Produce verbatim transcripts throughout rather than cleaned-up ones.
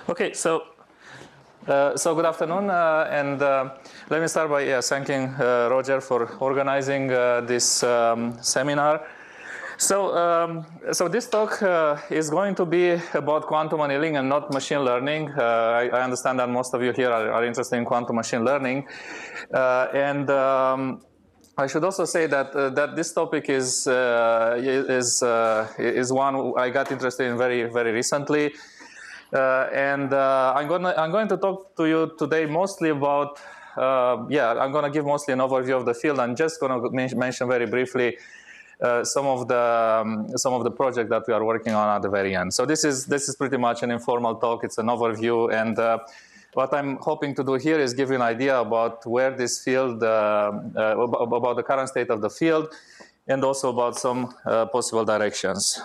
Okay, so uh, so good afternoon, uh, and uh, let me start by yeah, thanking uh, Roger for organizing uh, this um, seminar. So, um, so this talk uh, is going to be about quantum annealing and not machine learning. Uh, I, I understand that most of you here are, are interested in quantum machine learning, uh, and um, I should also say that uh, that this topic is uh, is uh, is one I got interested in very very recently. Uh, and uh, I'm gonna I'm going to talk to you today mostly about uh, yeah I'm going to give mostly an overview of the field. I'm just going to men mention very briefly uh, some of the um, some of the project that we are working on at the very end. So this is this is pretty much an informal talk. It's an overview, and uh, what I'm hoping to do here is give you an idea about where this field uh, uh, about the current state of the field, and also about some uh, possible directions.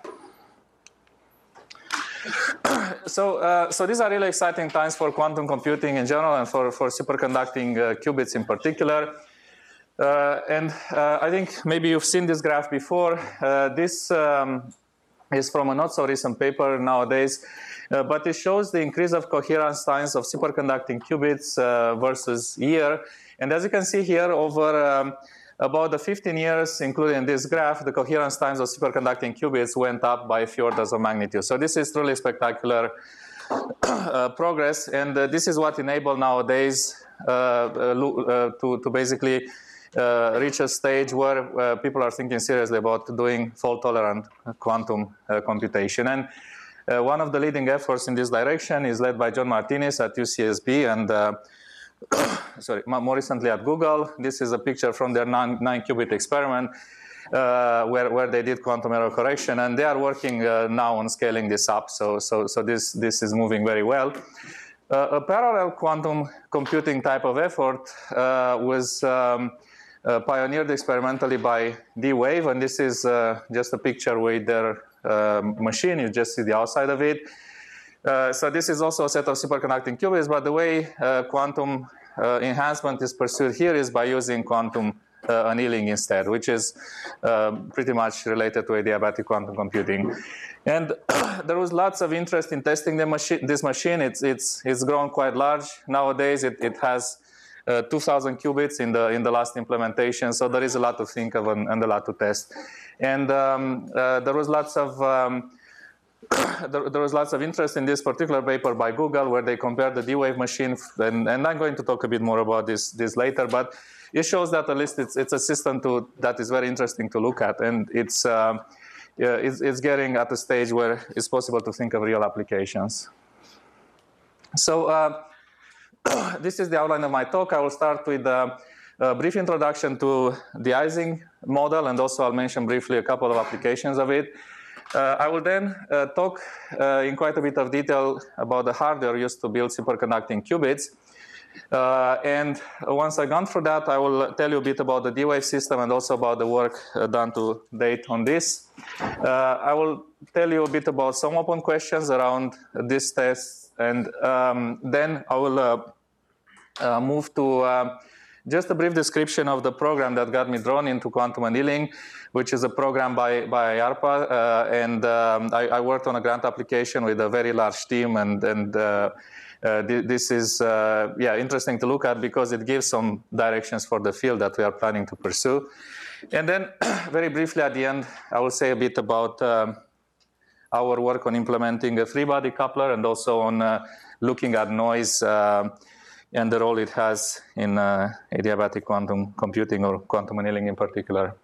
So, uh, so these are really exciting times for quantum computing in general and for, for superconducting uh, qubits in particular. Uh, and uh, I think maybe you've seen this graph before. Uh, this um, is from a not so recent paper nowadays, uh, but it shows the increase of coherence times of superconducting qubits uh, versus year. And as you can see here, over um, about the fifteen years, including this graph, the coherence times of superconducting qubits went up by a few orders of magnitude. So this is truly spectacular uh, progress, and uh, this is what enabled nowadays uh, uh, to, to basically uh, reach a stage where uh, people are thinking seriously about doing fault-tolerant quantum uh, computation. And uh, one of the leading efforts in this direction is led by John Martinez at U C S B and uh, sorry, more recently at Google. This is a picture from their nine, nine qubit experiment uh, where, where they did quantum error correction, and they are working uh, now on scaling this up. So, so, so this, this is moving very well. Uh, a parallel quantum computing type of effort uh, was um, uh, pioneered experimentally by D-Wave, and this is uh, just a picture with their uh, machine. You just see the outside of it. Uh, so this is also a set of superconducting qubits, but the way uh, quantum uh, enhancement is pursued here is by using quantum uh, annealing instead, which is uh, pretty much related to adiabatic quantum computing. And there was lots of interest in testing the machi this machine. It's, it's, it's grown quite large. Nowadays, it, it has uh, two thousand qubits in the, in the last implementation, so there is a lot to think of and, and a lot to test. And um, uh, there was lots of um, There, there was lots of interest in this particular paper by Google where they compared the D-Wave machine, and, and I'm going to talk a bit more about this, this later, but it shows that at least it's, it's a system to, that is very interesting to look at, and it's, uh, yeah, it's, it's getting at a stage where it's possible to think of real applications. So uh, this is the outline of my talk. I will start with uh, a brief introduction to the Ising model, and also I'll mention briefly a couple of applications of it. Uh, I will then uh, talk uh, in quite a bit of detail about the hardware used to build superconducting qubits. Uh, and once I've gone through that, I will tell you a bit about the D-Wave system and also about the work uh, done to date on this. Uh, I will tell you a bit about some open questions around this test, and um, then I will uh, uh, move to uh, just a brief description of the program that got me drawn into quantum annealing, which is a program by, by I A R P A. Uh, and um, I, I worked on a grant application with a very large team. And, and uh, uh, th this is uh, yeah, interesting to look at because it gives some directions for the field that we are planning to pursue. And then very briefly at the end, I will say a bit about um, our work on implementing a three-body coupler and also on uh, looking at noise uh, and the role it has in uh, adiabatic quantum computing or quantum annealing in particular.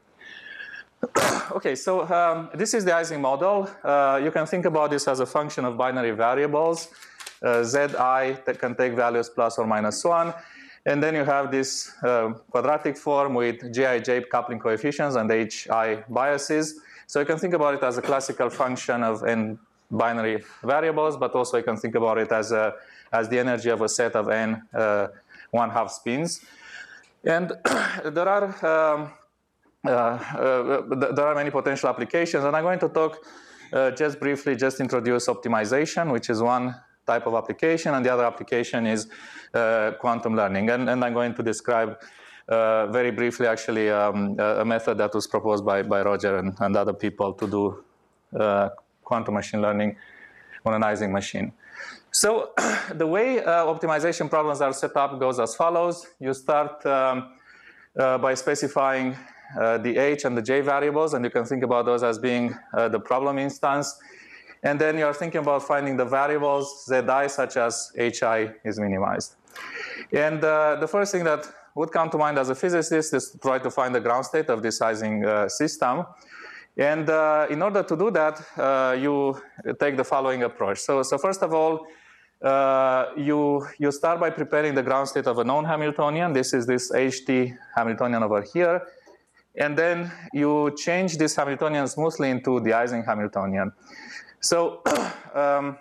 Okay, so um, this is the Ising model. Uh, you can think about this as a function of binary variables. Uh, Zi that can take values plus or minus one. And then you have this uh, quadratic form with Gij coupling coefficients and Hi biases. So you can think about it as a classical function of n binary variables, but also you can think about it as a as the energy of a set of n uh, one-half spins. And there are um, uh, uh, there are many potential applications, and I'm going to talk uh, just briefly, just introduce optimization, which is one type of application, and the other application is uh, quantum learning. And, and I'm going to describe uh, very briefly, actually, um, a method that was proposed by, by Roger and, and other people to do uh, quantum machine learning on an Ising machine. So the way uh, optimization problems are set up goes as follows. You start um, uh, by specifying uh, the h and the j variables, and you can think about those as being uh, the problem instance. And then you're thinking about finding the variables zi such as hi is minimized. And uh, the first thing that would come to mind as a physicist is to try to find the ground state of this Ising uh, system. And uh, in order to do that, uh, you take the following approach. So, so first of all, uh, you, you start by preparing the ground state of a known Hamiltonian. This is this H T Hamiltonian over here. And then you change this Hamiltonian smoothly into the Ising Hamiltonian. So um,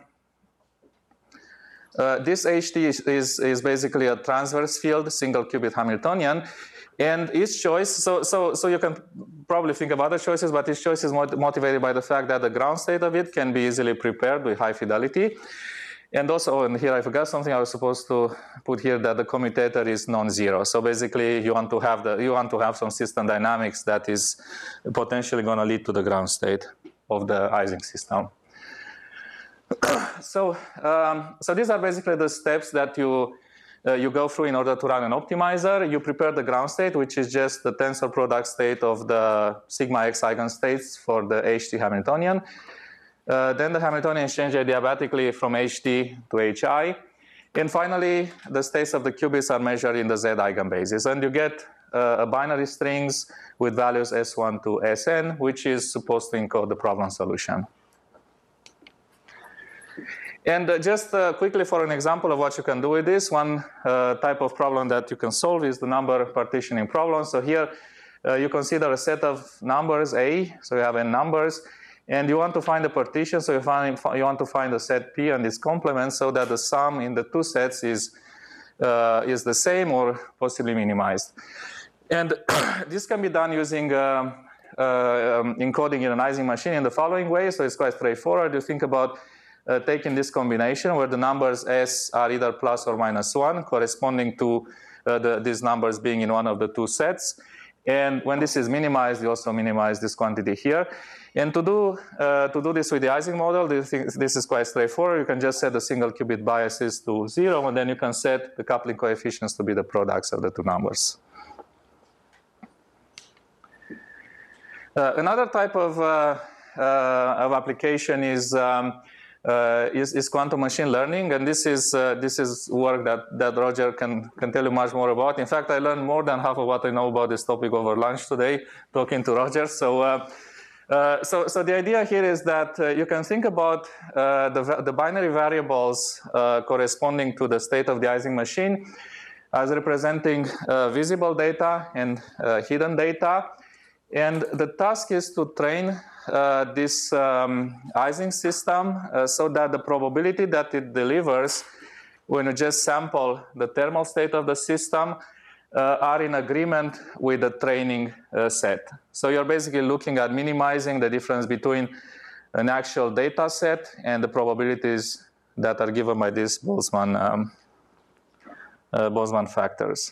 uh, this H T is, is, is basically a transverse field, single qubit Hamiltonian. And each choice, so, so, so you can probably think of other choices, but each choice is motivated by the fact that the ground state of it can be easily prepared with high fidelity. And also, and here I forgot something I was supposed to put here, that the commutator is non-zero. So basically, you want to have the you want to have some system dynamics that is potentially going to lead to the ground state of the Ising system. so, um, so these are basically the steps that you uh, you go through in order to run an optimizer. You prepare the ground state, which is just the tensor product state of the sigma x eigenstates for the H T Hamiltonian. Uh, then the Hamiltonians change adiabatically from H T to Hi. And finally, the states of the qubits are measured in the Z eigenbasis. And you get uh, a binary strings with values S one to Sn, which is supposed to encode the problem solution. And uh, just uh, quickly for an example of what you can do with this, one uh, type of problem that you can solve is the number partitioning problem. So here uh, you consider a set of numbers A, so you have n numbers, and you want to find a partition, so you, find, you want to find a set P and its complement so that the sum in the two sets is, uh, is the same or possibly minimized. And this can be done using uh, uh, um, encoding in an Ising machine in the following way. So it's quite straightforward. You think about uh, taking this combination where the numbers S are either plus or minus one, corresponding to uh, the, these numbers being in one of the two sets. And when this is minimized, you also minimize this quantity here. And to do, uh, to do this with the Ising model, this, this is quite straightforward. You can just set the single qubit biases to zero, and then you can set the coupling coefficients to be the products of the two numbers. Uh, another type of, uh, uh, of application is, um, uh, is, is quantum machine learning, and this is, uh, this is work that, that Roger can, can tell you much more about. In fact, I learned more than half of what I know about this topic over lunch today, talking to Roger. So. Uh, Uh, so, so the idea here is that uh, you can think about uh, the, the binary variables uh, corresponding to the state of the Ising machine as representing uh, visible data and uh, hidden data. And the task is to train uh, this um, Ising system uh, so that the probability that it delivers when you just sample the thermal state of the system Uh, are in agreement with the training uh, set. So you're basically looking at minimizing the difference between an actual data set and the probabilities that are given by these Boltzmann, um, uh, Boltzmann factors.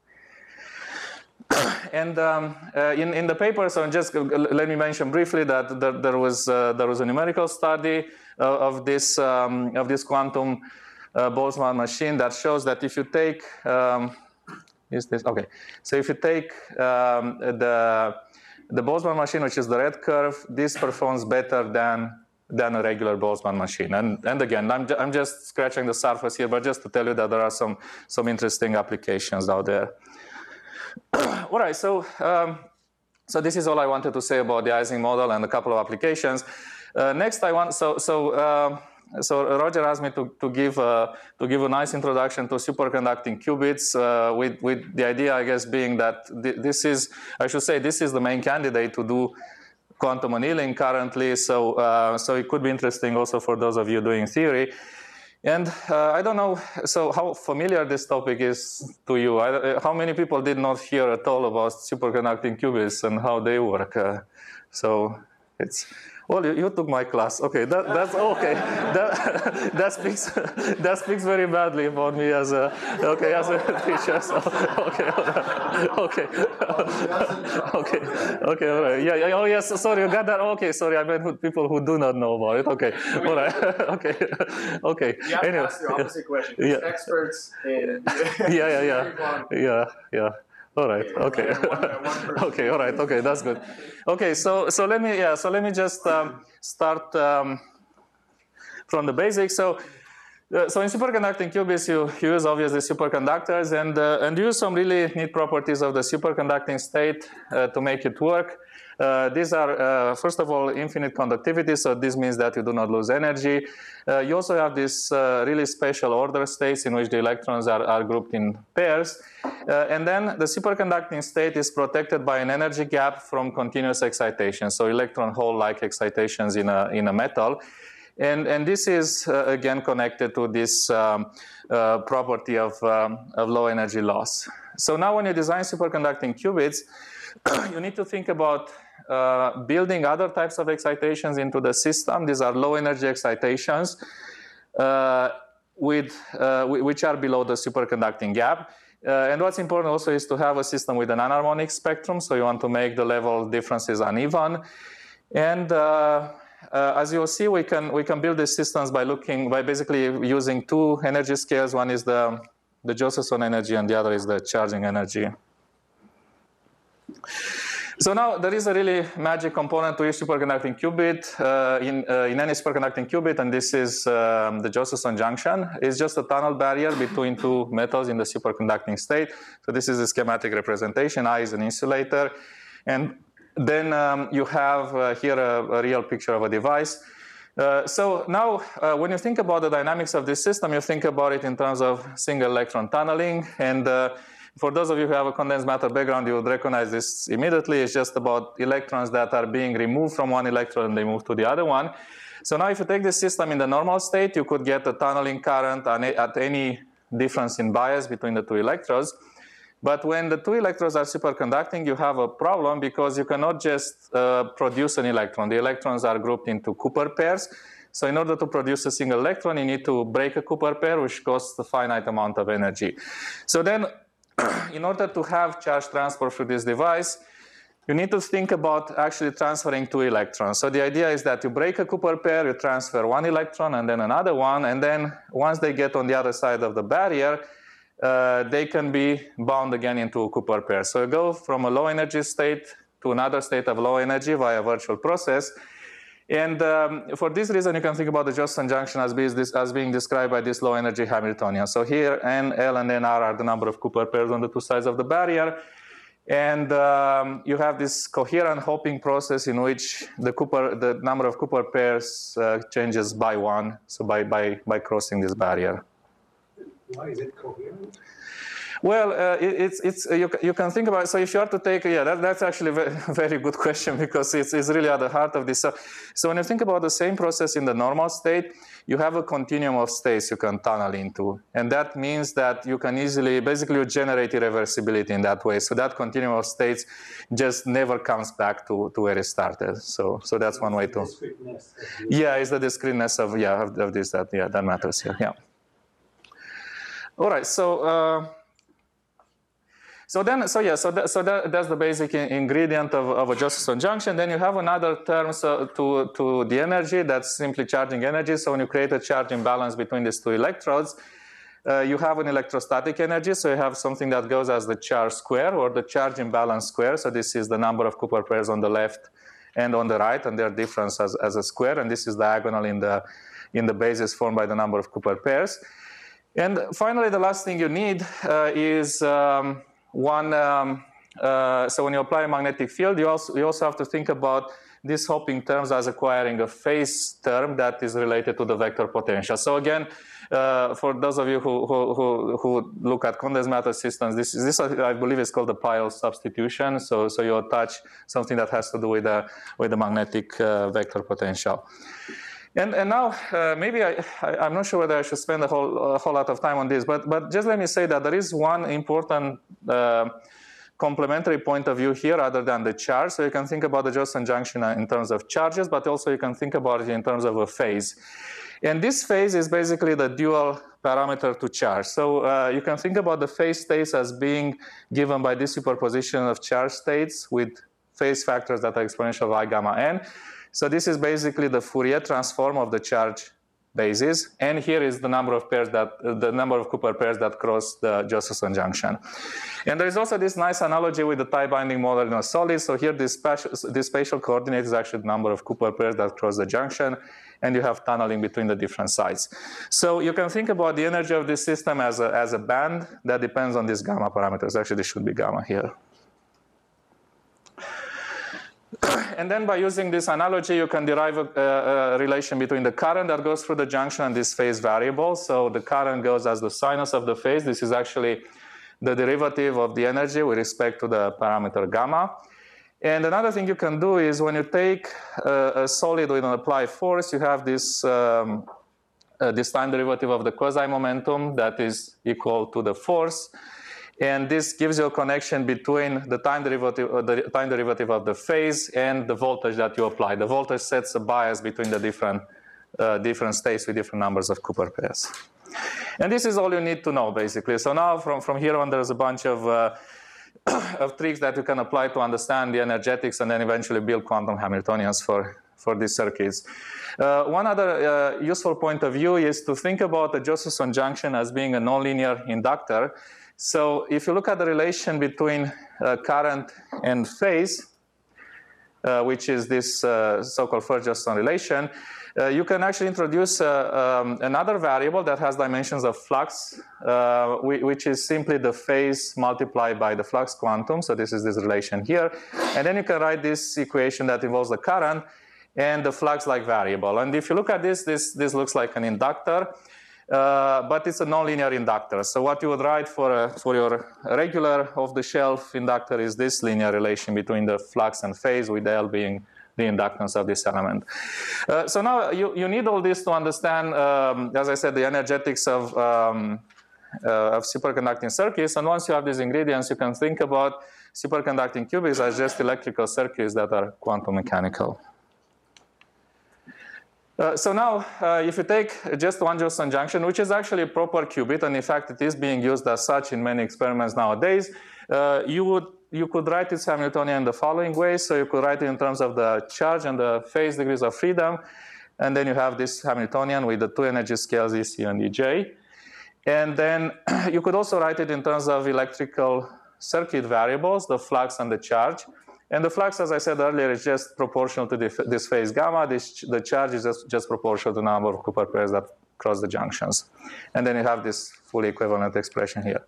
And um, uh, in, in the paper, so just let me mention briefly that there, there, was, uh, there was a numerical study uh, of, this, um, of this quantum uh, Boltzmann machine that shows that if you take um, Is this okay? So if you take um, the the Boltzmann machine, which is the red curve, this performs better than than a regular Boltzmann machine. And and again, I'm ju I'm just scratching the surface here, but just to tell you that there are some some interesting applications out there. All right, so um, so this is all I wanted to say about the Ising model and a couple of applications. Uh, next, I want so so. Uh, So Roger asked me to, to, give, uh, to give a nice introduction to superconducting qubits uh, with, with the idea, I guess, being that th this is, I should say, this is the main candidate to do quantum annealing currently. So, uh, so it could be interesting also for those of you doing theory. And uh, I don't know, so how familiar this topic is to you? I, how many people did not hear at all about superconducting qubits and how they work? Uh, so it's, Well, you, you took my class. Okay, that, that's okay. That, that speaks that speaks very badly about me as a okay as a teacher. So, okay, okay, okay, okay, all right. Yeah, yeah. Oh, yes. Sorry, you got that. Okay, sorry. I meant people who do not know about it. Okay, all right. Okay, okay. You have anyway. to ask the opposite question. Yeah. Experts in yeah, yeah, yeah, yeah, yeah. All right. Okay. Okay. All right. Okay. That's good. Okay. So so let me yeah. So let me just um, start um, from the basics. So uh, so in superconducting qubits, you use obviously superconductors and uh, and use some really neat properties of the superconducting state uh, to make it work. Uh, these are, uh, first of all, infinite conductivity, so this means that you do not lose energy. Uh, you also have this uh, really special order states in which the electrons are, are grouped in pairs. Uh, and then the superconducting state is protected by an energy gap from continuous excitation, so electron hole-like excitations in a, in a metal. And, and this is, uh, again, connected to this um, uh, property of, um, of low energy loss. So now when you design superconducting qubits, you need to think about uh, building other types of excitations into the system. These are low energy excitations uh, with, uh, which are below the superconducting gap. Uh, and what's important also is to have a system with an anharmonic spectrum. So you want to make the level differences uneven. And uh, uh, as you'll see, we can, we can build these systems by looking, by basically using two energy scales. One is the, the Josephson energy and the other is the charging energy. So now there is a really magic component to each superconducting qubit uh, in, uh, in any superconducting qubit, and this is um, the Josephson junction. It's just a tunnel barrier between two metals in the superconducting state. So this is a schematic representation. I is an insulator. And then um, you have uh, here a, a real picture of a device. Uh, so now uh, when you think about the dynamics of this system, you think about it in terms of single electron tunneling. And uh, for those of you who have a condensed matter background, you would recognize this immediately. It's just about electrons that are being removed from one electron and they move to the other one. So now if you take this system in the normal state, you could get a tunneling current at any difference in bias between the two electrodes. But when the two electrodes are superconducting, you have a problem because you cannot just uh, produce an electron. The electrons are grouped into Cooper pairs. So in order to produce a single electron, you need to break a Cooper pair, which costs a finite amount of energy. So then in order to have charge transfer through this device, you need to think about actually transferring two electrons. So the idea is that you break a Cooper pair, you transfer one electron and then another one, and then once they get on the other side of the barrier, uh, they can be bound again into a Cooper pair. So you go from a low energy state to another state of low energy via a virtual process. And um, for this reason, you can think about the Josephson junction as, be, as being described by this low energy Hamiltonian. So here, N, L, and N R are the number of Cooper pairs on the two sides of the barrier. And um, you have this coherent hopping process in which the, Cooper, the number of Cooper pairs uh, changes by one, so by, by, by crossing this barrier. Why is it coherent? Well, uh, it, it's, it's, uh, you, you can think about it. So if you are to take, yeah, that, that's actually a very, very good question because it's, it's really at the heart of this. So, so when you think about the same process in the normal state, you have a continuum of states you can tunnel into. And that means that you can easily, basically you generate irreversibility in that way. So that continuum of states just never comes back to, to where it started. So, so that's one way to, yeah, it's the discreteness of, yeah, of, of this, that, yeah, that matters here, yeah. All right, so, uh, So then, so yeah, so, that, so that, that's the basic in, ingredient of, of a Josephson junction. Then you have another term so to, to the energy, that's simply charging energy. So when you create a charge imbalance between these two electrodes, uh, you have an electrostatic energy. So you have something that goes as the charge square or the charge imbalance square. So this is the number of Cooper pairs on the left and on the right, and their difference as, as a square. And this is diagonal in the, in the basis formed by the number of Cooper pairs. And finally, the last thing you need uh, is um, One, um, uh, so when you apply a magnetic field, you also, you also have to think about these hopping terms as acquiring a phase term that is related to the vector potential. So again, uh, for those of you who, who, who, who look at condensed matter systems, this, this I believe is called the Pyle substitution. So, so you attach something that has to do with the, with the magnetic uh, vector potential. And, and now, uh, maybe I, I, I'm not sure whether I should spend a whole, a whole lot of time on this, but, but just let me say that there is one important uh, complementary point of view here other than the charge. So you can think about the Josephson junction in terms of charges, but also you can think about it in terms of a phase. And this phase is basically the dual parameter to charge. So uh, you can think about the phase states as being given by this superposition of charge states with phase factors that are exponential of I gamma n. So this is basically the Fourier transform of the charge basis, and here is the number of pairs that uh, the number of Cooper pairs that cross the Josephson junction. And there is also this nice analogy with the tie-binding model in a solid. So here this spatial, this spatial coordinate is actually the number of Cooper pairs that cross the junction, and you have tunneling between the different sides. So you can think about the energy of this system as a, as a band that depends on these gamma parameters. Actually, this should be gamma here. And then by using this analogy, you can derive a, a relation between the current that goes through the junction and this phase variable. So the current goes as the sinus of the phase. This is actually the derivative of the energy with respect to the parameter gamma. And another thing you can do is when you take a, a solid with an applied force, you have this, um, uh, this time derivative of the quasi-momentum that is equal to the force. And this gives you a connection between the time derivative, uh, the time derivative of the phase and the voltage that you apply. The voltage sets a bias between the different, uh, different states with different numbers of Cooper pairs. And this is all you need to know, basically. So now from, from here on, there's a bunch of, uh, of tricks that you can apply to understand the energetics and then eventually build quantum Hamiltonians for, for these circuits. Uh, one other uh, useful point of view is to think about the Josephson junction as being a nonlinear inductor. So if you look at the relation between uh, current and phase, uh, which is this uh, so-called First-Josephson relation, uh, you can actually introduce uh, um, another variable that has dimensions of flux, uh, which is simply the phase multiplied by the flux quantum. So this is this relation here. And then you can write this equation that involves the current and the flux-like variable. And if you look at this, this, this looks like an inductor. Uh, but it's a nonlinear inductor. So what you would write for, a, for your regular off-the-shelf inductor is this linear relation between the flux and phase, with L being the inductance of this element. Uh, so now you, you need all this to understand, um, as I said, the energetics of, um, uh, of superconducting circuits. And once you have these ingredients, you can think about superconducting qubits as just electrical circuits that are quantum mechanical. Uh, so now, uh, if you take just one Josephson junction, which is actually a proper qubit, and in fact it is being used as such in many experiments nowadays, uh, you would you could write its Hamiltonian in the following way. So you could write it in terms of the charge and the phase degrees of freedom, and then you have this Hamiltonian with the two energy scales E C and E J. And then you could also write it in terms of electrical circuit variables, the flux and the charge. And the flux, as I said earlier, is just proportional to the, this phase gamma. This, the charge is just, just proportional to the number of Cooper pairs that cross the junctions. And then you have this fully equivalent expression here.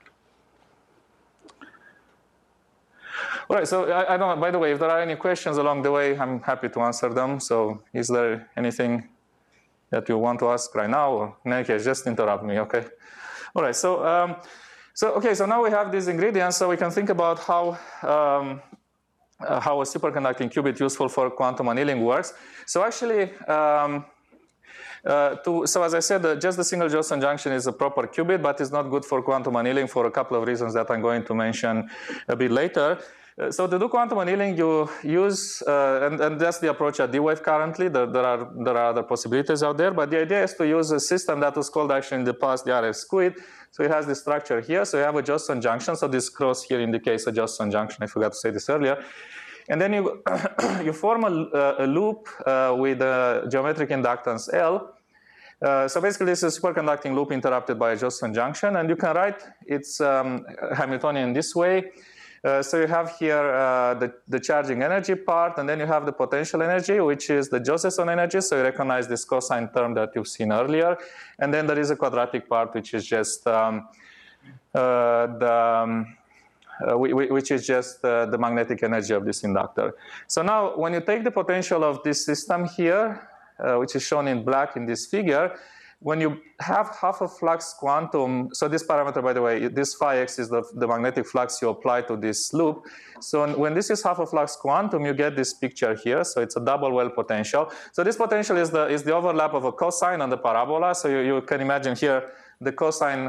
All right, so I, I don't know, by the way, if there are any questions along the way, I'm happy to answer them. So is there anything that you want to ask right now? Or in any case, just interrupt me, okay? All right, so, um, so okay, so now we have these ingredients, so we can think about how um, Uh, how a superconducting qubit useful for quantum annealing works. So actually, um, uh, to, so as I said, uh, just the single Josephson junction is a proper qubit, but it's not good for quantum annealing for a couple of reasons that I'm going to mention a bit later. Uh, so to do quantum annealing, you use, uh, and, and that's the approach at D-Wave currently. There, there, are, there are other possibilities out there, but the idea is to use a system that was called actually in the past the R F squid. So it has this structure here. So you have a Josephson junction. So this cross here indicates a Josephson junction. I forgot to say this earlier. And then you, you form a, a loop uh, with a geometric inductance L. Uh, so basically, this is a superconducting loop interrupted by a Josephson junction. And you can write its um, Hamiltonian this way. Uh, so you have here uh, the, the charging energy part, and then you have the potential energy, which is the Josephson energy. So you recognize this cosine term that you've seen earlier. And then there is a quadratic part, which is just um, uh, the... Um, Uh, which is just uh, the magnetic energy of this inductor. So now, when you take the potential of this system here, uh, which is shown in black in this figure, when you have half a flux quantum, so this parameter, by the way, this phi x is the, the magnetic flux you apply to this loop. So when this is half a flux quantum, you get this picture here. So it's a double well potential. So this potential is the, is the overlap of a cosine on the parabola. So you, you can imagine here the cosine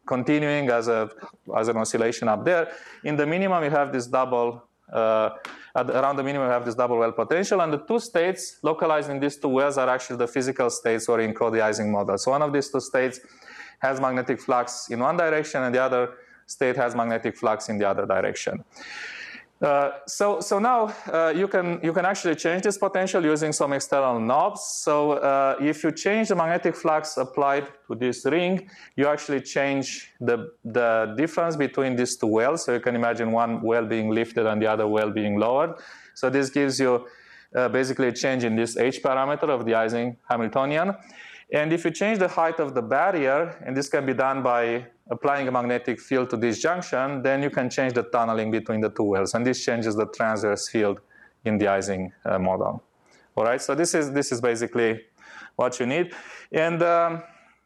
continuing as a as an oscillation up there. In the minimum, you have this double. Uh, at, around the minimum, you have this double well potential, and the two states localized in these two wells are actually the physical states or encode the Ising model. So one of these two states has magnetic flux in one direction, and the other state has magnetic flux in the other direction. Uh, so, so now uh, you can you can actually change this potential using some external knobs. So uh, if you change the magnetic flux applied to this ring, you actually change the the difference between these two wells. So you can imagine one well being lifted and the other well being lowered. So this gives you uh, basically a change in this H parameter of the Ising Hamiltonian. And if you change the height of the barrier, and this can be done by applying a magnetic field to this junction, then you can change the tunneling between the two wells, and this changes the transverse field in the Ising uh, model. All right, so this is this is basically what you need, and um,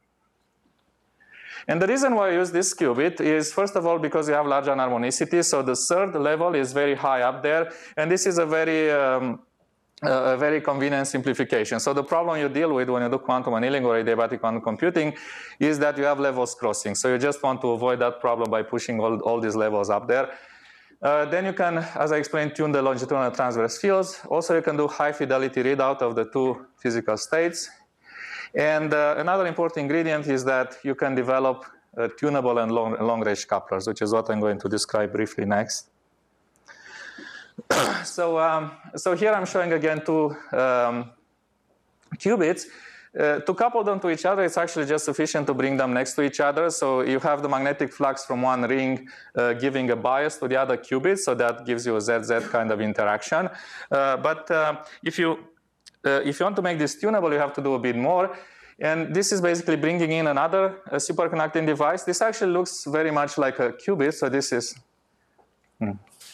and the reason why I use this qubit is, first of all, because you have large anharmonicity, so the third level is very high up there, and this is a very um, a very convenient simplification. So the problem you deal with when you do quantum annealing or adiabatic quantum computing is that you have levels crossing. So you just want to avoid that problem by pushing all, all these levels up there. Uh, then you can, as I explained, tune the longitudinal transverse fields. Also, you can do high fidelity readout of the two physical states. And uh, another important ingredient is that you can develop uh, tunable and long, long-range couplers, which is what I'm going to describe briefly next. So, um, so here I'm showing again two um, qubits. Uh, to couple them to each other, it's actually just sufficient to bring them next to each other. So you have the magnetic flux from one ring uh, giving a bias to the other qubit, so that gives you a Z Z kind of interaction. Uh, but uh, if you uh, if you want to make this tunable, you have to do a bit more. And this is basically bringing in another uh, superconducting device. This actually looks very much like a qubit. So this is. Hmm.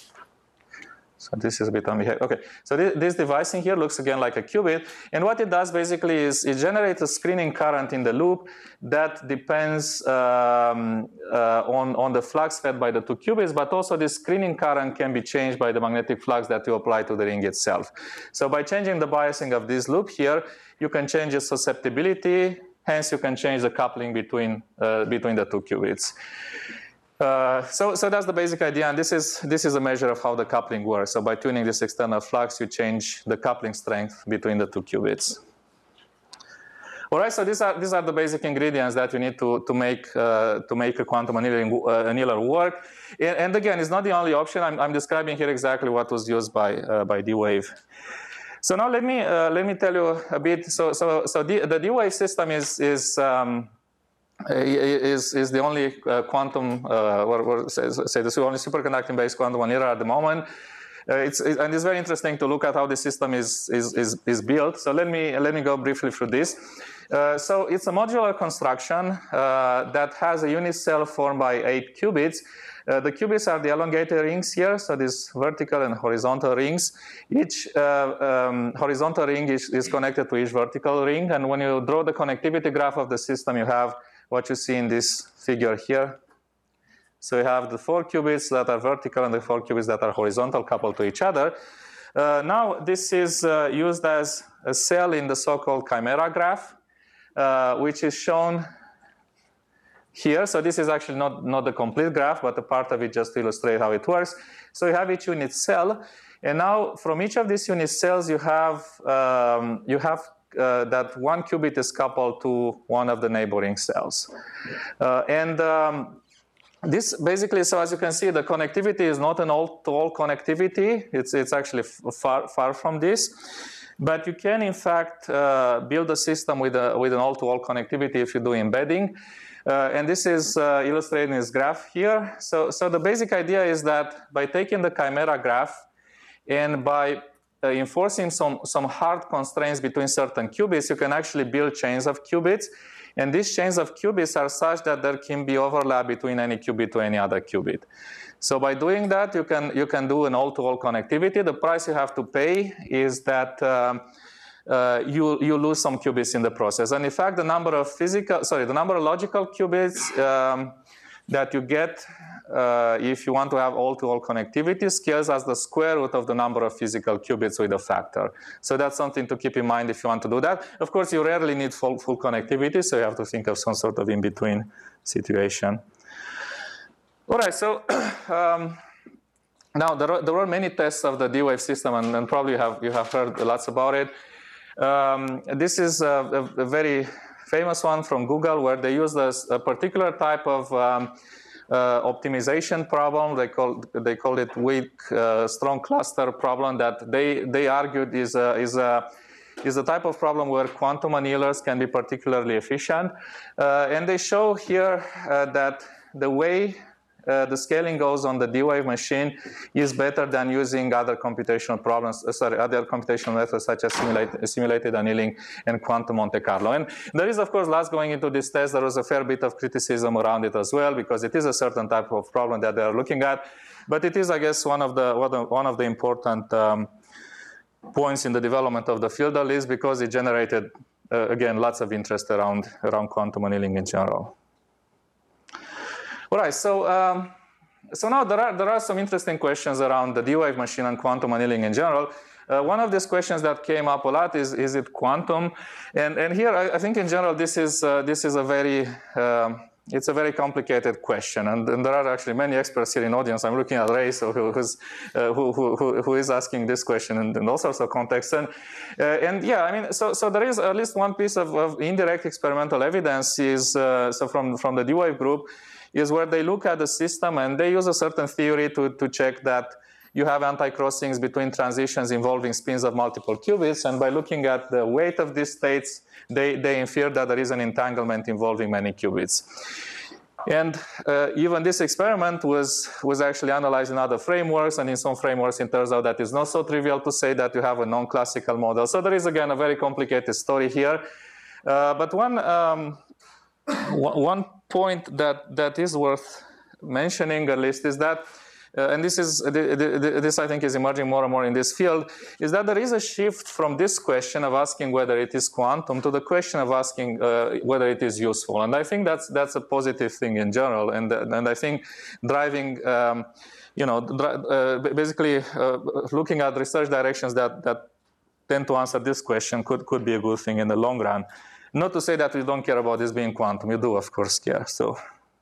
So this is a bit on behavior. Okay, so this, this device in here looks again like a qubit, and what it does basically is it generates a screening current in the loop that depends um, uh, on, on the flux fed by the two qubits, but also this screening current can be changed by the magnetic flux that you apply to the ring itself. So by changing the biasing of this loop here, you can change its susceptibility, hence you can change the coupling between, uh, between the two qubits. Uh, so, so that's the basic idea, and this is this is a measure of how the coupling works. So by tuning this external flux, you change the coupling strength between the two qubits. All right, so these are these are the basic ingredients that you need to to make uh, to make a quantum annealing, uh, annealer work. And, and again, it's not the only option. I'm, I'm describing here exactly what was used by uh, by D-Wave. So now let me uh, let me tell you a bit. So so so the, the D-Wave system is is um, Is, is the only uh, quantum, uh, or, or say, say the only superconducting-based quantum annealer at the moment. Uh, it's, it, and it's very interesting to look at how the system is, is, is, is built. So let me, let me go briefly through this. Uh, so it's a modular construction uh, that has a unit cell formed by eight qubits. Uh, the qubits are the elongated rings here, so these vertical and horizontal rings. Each uh, um, horizontal ring is, is connected to each vertical ring, and when you draw the connectivity graph of the system, you have what you see in this figure here. So you have the four qubits that are vertical and the four qubits that are horizontal coupled to each other. Uh, now this is uh, used as a cell in the so-called chimera graph, uh, which is shown here. So this is actually not, not the complete graph, but a part of it just to illustrate how it works. So you have each unit cell, and now from each of these unit cells you have, um, you have Uh, that one qubit is coupled to one of the neighboring cells. Uh, and um, this basically, so as you can see, the connectivity is not an all-to-all connectivity. It's, it's actually far, far from this. But you can, in fact, uh, build a system with, a, with an all-to-all connectivity if you do embedding. Uh, and this is uh, illustrated in this graph here. So, so the basic idea is that by taking the chimera graph and by Uh, enforcing some, some hard constraints between certain qubits, you can actually build chains of qubits. And these chains of qubits are such that there can be overlap between any qubit to any other qubit. So by doing that, you can, you can do an all-to-all connectivity. The price you have to pay is that um, uh, you, you lose some qubits in the process. And in fact, the number of physical, sorry, the number of logical qubits um, that you get Uh, if you want to have all-to-all connectivity, scales as the square root of the number of physical qubits with a factor. So that's something to keep in mind if you want to do that. Of course, you rarely need full, full connectivity, so you have to think of some sort of in-between situation. All right, so um, now there are, there were many tests of the D-Wave system, and, and probably you have, you have heard lots about it. Um, this is a, a, a very famous one from Google, where they used a, a particular type of um, uh, optimization problem. They call they call it weak uh, strong cluster problem. That they they argued is a, is a is a type of problem where quantum annealers can be particularly efficient, uh, and they show here uh, that the way Uh, the scaling goes on the D-Wave machine is better than using other computational problems, uh, sorry, other computational methods such as simulate, simulated annealing and quantum Monte Carlo. And there is, of course, last going into this test, there was a fair bit of criticism around it as well, because it is a certain type of problem that they are looking at. But it is, I guess, one of the one of the important um, points in the development of the field, at least, because it generated, uh, again, lots of interest around around quantum annealing in general. All right, so um, so now there are there are some interesting questions around the D-Wave machine and quantum annealing in general. Uh, one of these questions that came up a lot is is it quantum? And and here I, I think in general this is uh, this is a very um, it's a very complicated question, and, and there are actually many experts here in the audience. I'm looking at Ray, so who, who's, uh, who, who, who is asking this question in, in all sorts of contexts. And, uh, and yeah, I mean, so, so there is at least one piece of, of indirect experimental evidence is, uh, so from, from the D-Wave group, is where they look at the system and they use a certain theory to, to check that you have anti-crossings between transitions involving spins of multiple qubits, and by looking at the weight of these states, they, they infer that there is an entanglement involving many qubits. And uh, even this experiment was, was actually analyzed in other frameworks, and in some frameworks it turns out that it's not so trivial to say that you have a non-classical model. So there is, again, a very complicated story here. Uh, but one, um, one point that, that is worth mentioning, at least, is that Uh, and this is uh, the, the, this I think is emerging more and more in this field, is that there is a shift from this question of asking whether it is quantum to the question of asking uh, whether it is useful. And I think that's that's a positive thing in general. And and I think driving, um, you know, uh, basically uh, looking at research directions that that tend to answer this question could could be a good thing in the long run. Not to say that we don't care about this being quantum. You do, of course, care. So.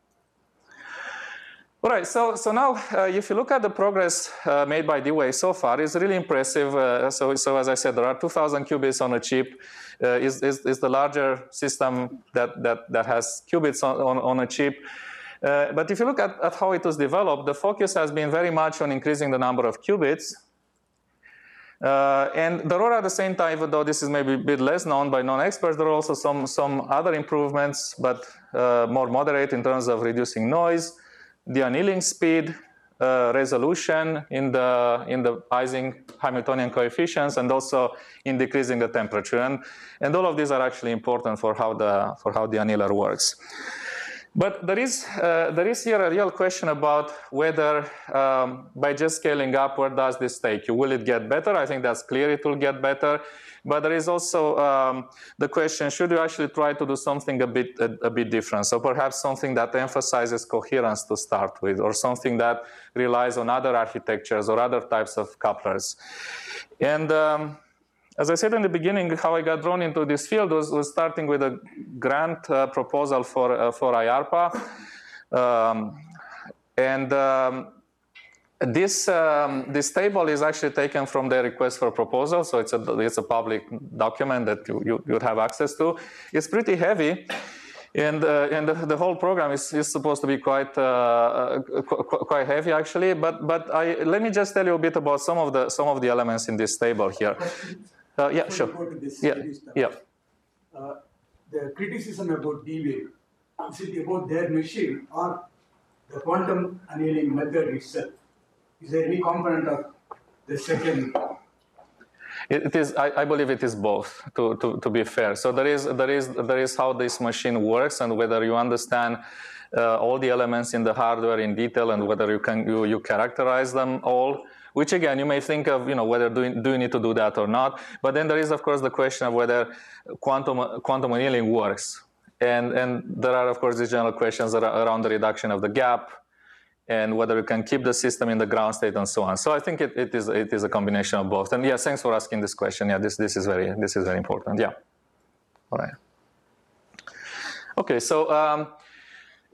All right, so, so now uh, if you look at the progress uh, made by D-Wave so far, it's really impressive. Uh, so, so as I said, there are two thousand qubits on a chip. Uh, is, is, is the larger system that, that, that has qubits on, on, on a chip. Uh, but if you look at, at how it was developed, the focus has been very much on increasing the number of qubits. Uh, and there are at the same time, even though this is maybe a bit less known by non-experts, there are also some, some other improvements, but uh, more moderate in terms of reducing noise, the annealing speed, uh, resolution in the in the Ising Hamiltonian coefficients, and also in decreasing the temperature. And, and all of these are actually important for how the for how the annealer works. But there is uh, there is here a real question about whether um, by just scaling up, where does this take you? Will it get better? I think that's clear. It will get better. But there is also um, the question: should you actually try to do something a bit a, a bit different? So perhaps something that emphasizes coherence to start with, or something that relies on other architectures or other types of couplers. And um, as I said in the beginning, how I got drawn into this field was, was starting with a grant uh, proposal for uh, for I A R P A, um, and um, this um, this table is actually taken from their request for proposal. So it's a it's a public document that you you you'd have access to. It's pretty heavy. And, uh, and the, the whole program is, is supposed to be quite uh, qu quite heavy, actually. But but I, let me just tell you a bit about some of the some of the elements in this table here. Uh, yeah, sure. Yeah, yeah. Uh, the criticism about D-Wave, is it about their machine or the quantum annealing method itself? Is there any component of the second? It is. I, I believe it is both. To, to to be fair, so there is there is there is how this machine works, and whether you understand uh, all the elements in the hardware in detail, and whether you can you, you characterize them all. Which again, you may think of, you know, whether do you, do you need to do that or not. But then there is, of course, the question of whether quantum quantum annealing works, and and there are, of course, these general questions around the reduction of the gap, and whether you can keep the system in the ground state and so on. So I think it, it is it is a combination of both. And yeah, thanks for asking this question. Yeah, this this is very this is very important. Yeah. All right. Okay, so um,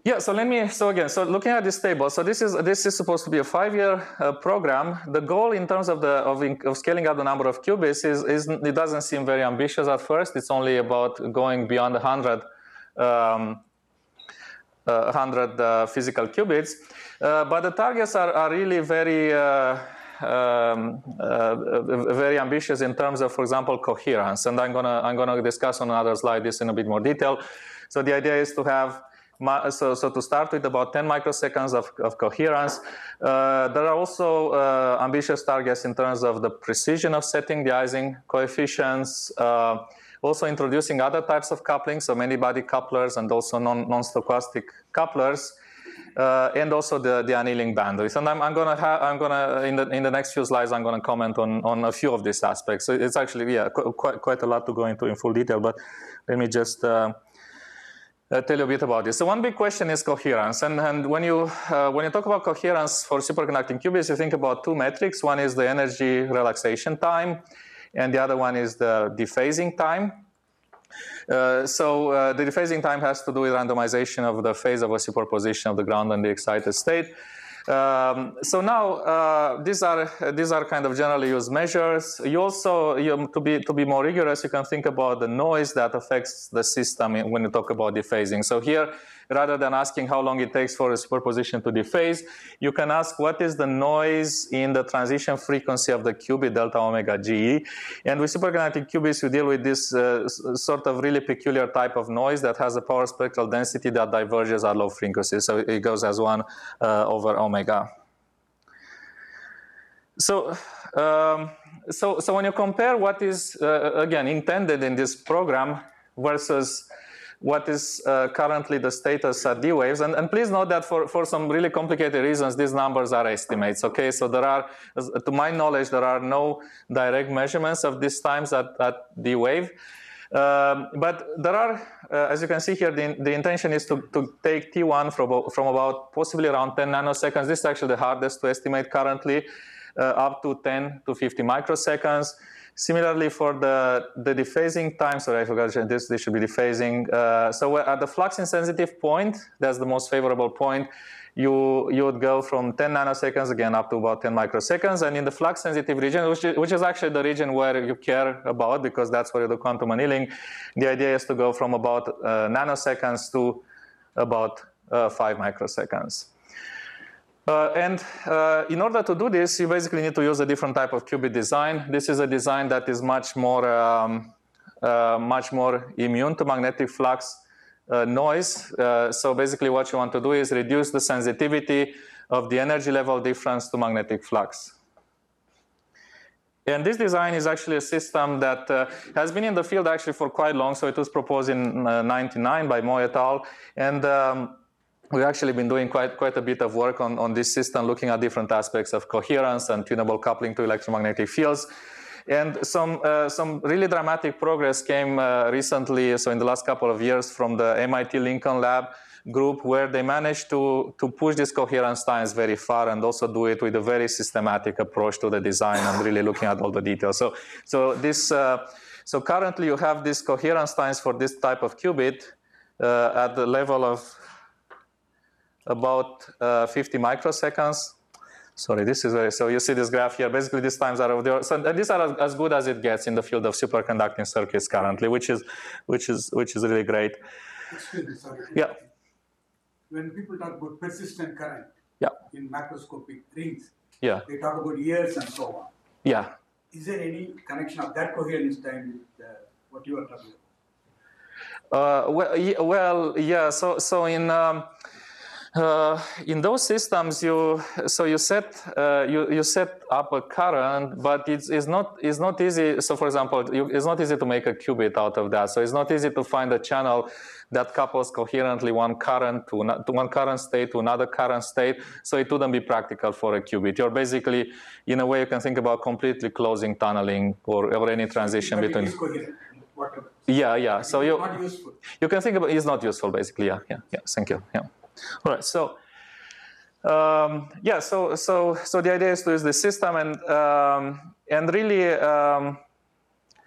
Yeah, so let me, so again, so looking at this table, so this is this is supposed to be a five-year uh, program. The goal in terms of the of, in, of scaling up the number of qubits is, is it doesn't seem very ambitious at first. It's only about going beyond one hundred, um, uh, one hundred uh, physical qubits, uh, but the targets are, are really very uh, um, uh, very ambitious in terms of, for example, coherence. And I'm gonna I'm gonna discuss on another slide this in a bit more detail. So the idea is to have So, so to start with about ten microseconds of, of coherence. Uh, there are also uh, ambitious targets in terms of the precision of setting the Ising coefficients, uh, also introducing other types of coupling, so many-body couplers and also non, non-stochastic couplers, uh, and also the, the annealing bandwidth. And I'm, I'm gonna have, I'm gonna, in the, in the next few slides, I'm gonna comment on, on a few of these aspects. So it's actually, yeah, quite, quite a lot to go into in full detail, but let me just, uh, Uh, tell you a bit about this. So one big question is coherence, and, and when you uh, when you talk about coherence for superconducting qubits, you think about two metrics. One is the energy relaxation time, and the other one is the dephasing time. Uh, so uh, the dephasing time has to do with randomization of the phase of a superposition of the ground and the excited state. Um, so now uh, these are these are kind of generally used measures. You also you, to be to be more rigorous, you can think about the noise that affects the system when you talk about dephasing. So here, rather than asking how long it takes for a superposition to dephase, you can ask what is the noise in the transition frequency of the qubit delta omega G E. And with superconducting qubits, you deal with this uh, sort of really peculiar type of noise that has a power spectral density that diverges at low frequencies. So it goes as one uh, over omega. So, um, so, so when you compare what is, uh, again, intended in this program versus what is uh, currently the status at D-Waves. And, and please note that for, for some really complicated reasons, these numbers are estimates, okay? So there are, to my knowledge, there are no direct measurements of these times at, at D-Wave. Um, but there are, uh, as you can see here, the, the intention is to, to take T one from, from about possibly around ten nanoseconds. This is actually the hardest to estimate currently, uh, up to ten to fifty microseconds. Similarly, for the, the dephasing time, sorry, I forgot this, this should be dephasing. Uh, so at the flux insensitive point, that's the most favorable point, you, you would go from ten nanoseconds, again, up to about ten microseconds. And in the flux sensitive region, which is, which is actually the region where you care about, because that's where you do quantum annealing, the idea is to go from about uh, nanoseconds to about uh, five microseconds. Uh, and uh, in order to do this, you basically need to use a different type of qubit design. This is a design that is much more, um, uh, much more immune to magnetic flux uh, noise. Uh, so basically what you want to do is reduce the sensitivity of the energy level difference to magnetic flux. And this design is actually a system that uh, has been in the field actually for quite long. So it was proposed in uh, ninety-nine by Mo et al. And um, we've actually been doing quite, quite a bit of work on, on this system, looking at different aspects of coherence and tunable coupling to electromagnetic fields. And some, uh, some really dramatic progress came uh, recently, so in the last couple of years, from the M I T Lincoln Lab group, where they managed to, to push these coherence times very far and also do it with a very systematic approach to the design and really looking at all the details. So, so, this, uh, so currently you have these coherence times for this type of qubit uh, at the level of about uh, fifty microseconds. Sorry, this is very, so you see this graph here. Basically, these times are of the, so these are as, as good as it gets in the field of superconducting circuits currently, which is, which is, which is really great. Excuse me, sorry. Yeah. When people talk about persistent current, yeah, in macroscopic rings, yeah, they talk about years and so on. Yeah. Is there any connection of that coherence time with uh, what you are talking about? Uh, well, yeah, well, yeah. So, so in. Um, Uh, in those systems, you so you set uh, you you set up a current, but it's, it's not it's not easy. So, for example, you, it's not easy to make a qubit out of that. So it's not easy to find a channel that couples coherently one current to, to one current state to another current state. So it wouldn't be practical for a qubit. You're basically, in a way, you can think about completely closing tunneling or, or any transition but between. It is coherent, whatever. Yeah, yeah. So you not useful. You can think about it's not useful, basically. Yeah, yeah, yeah. Thank you. Yeah. All right, so um, yeah, so so so the idea is to use the system and um, and really um,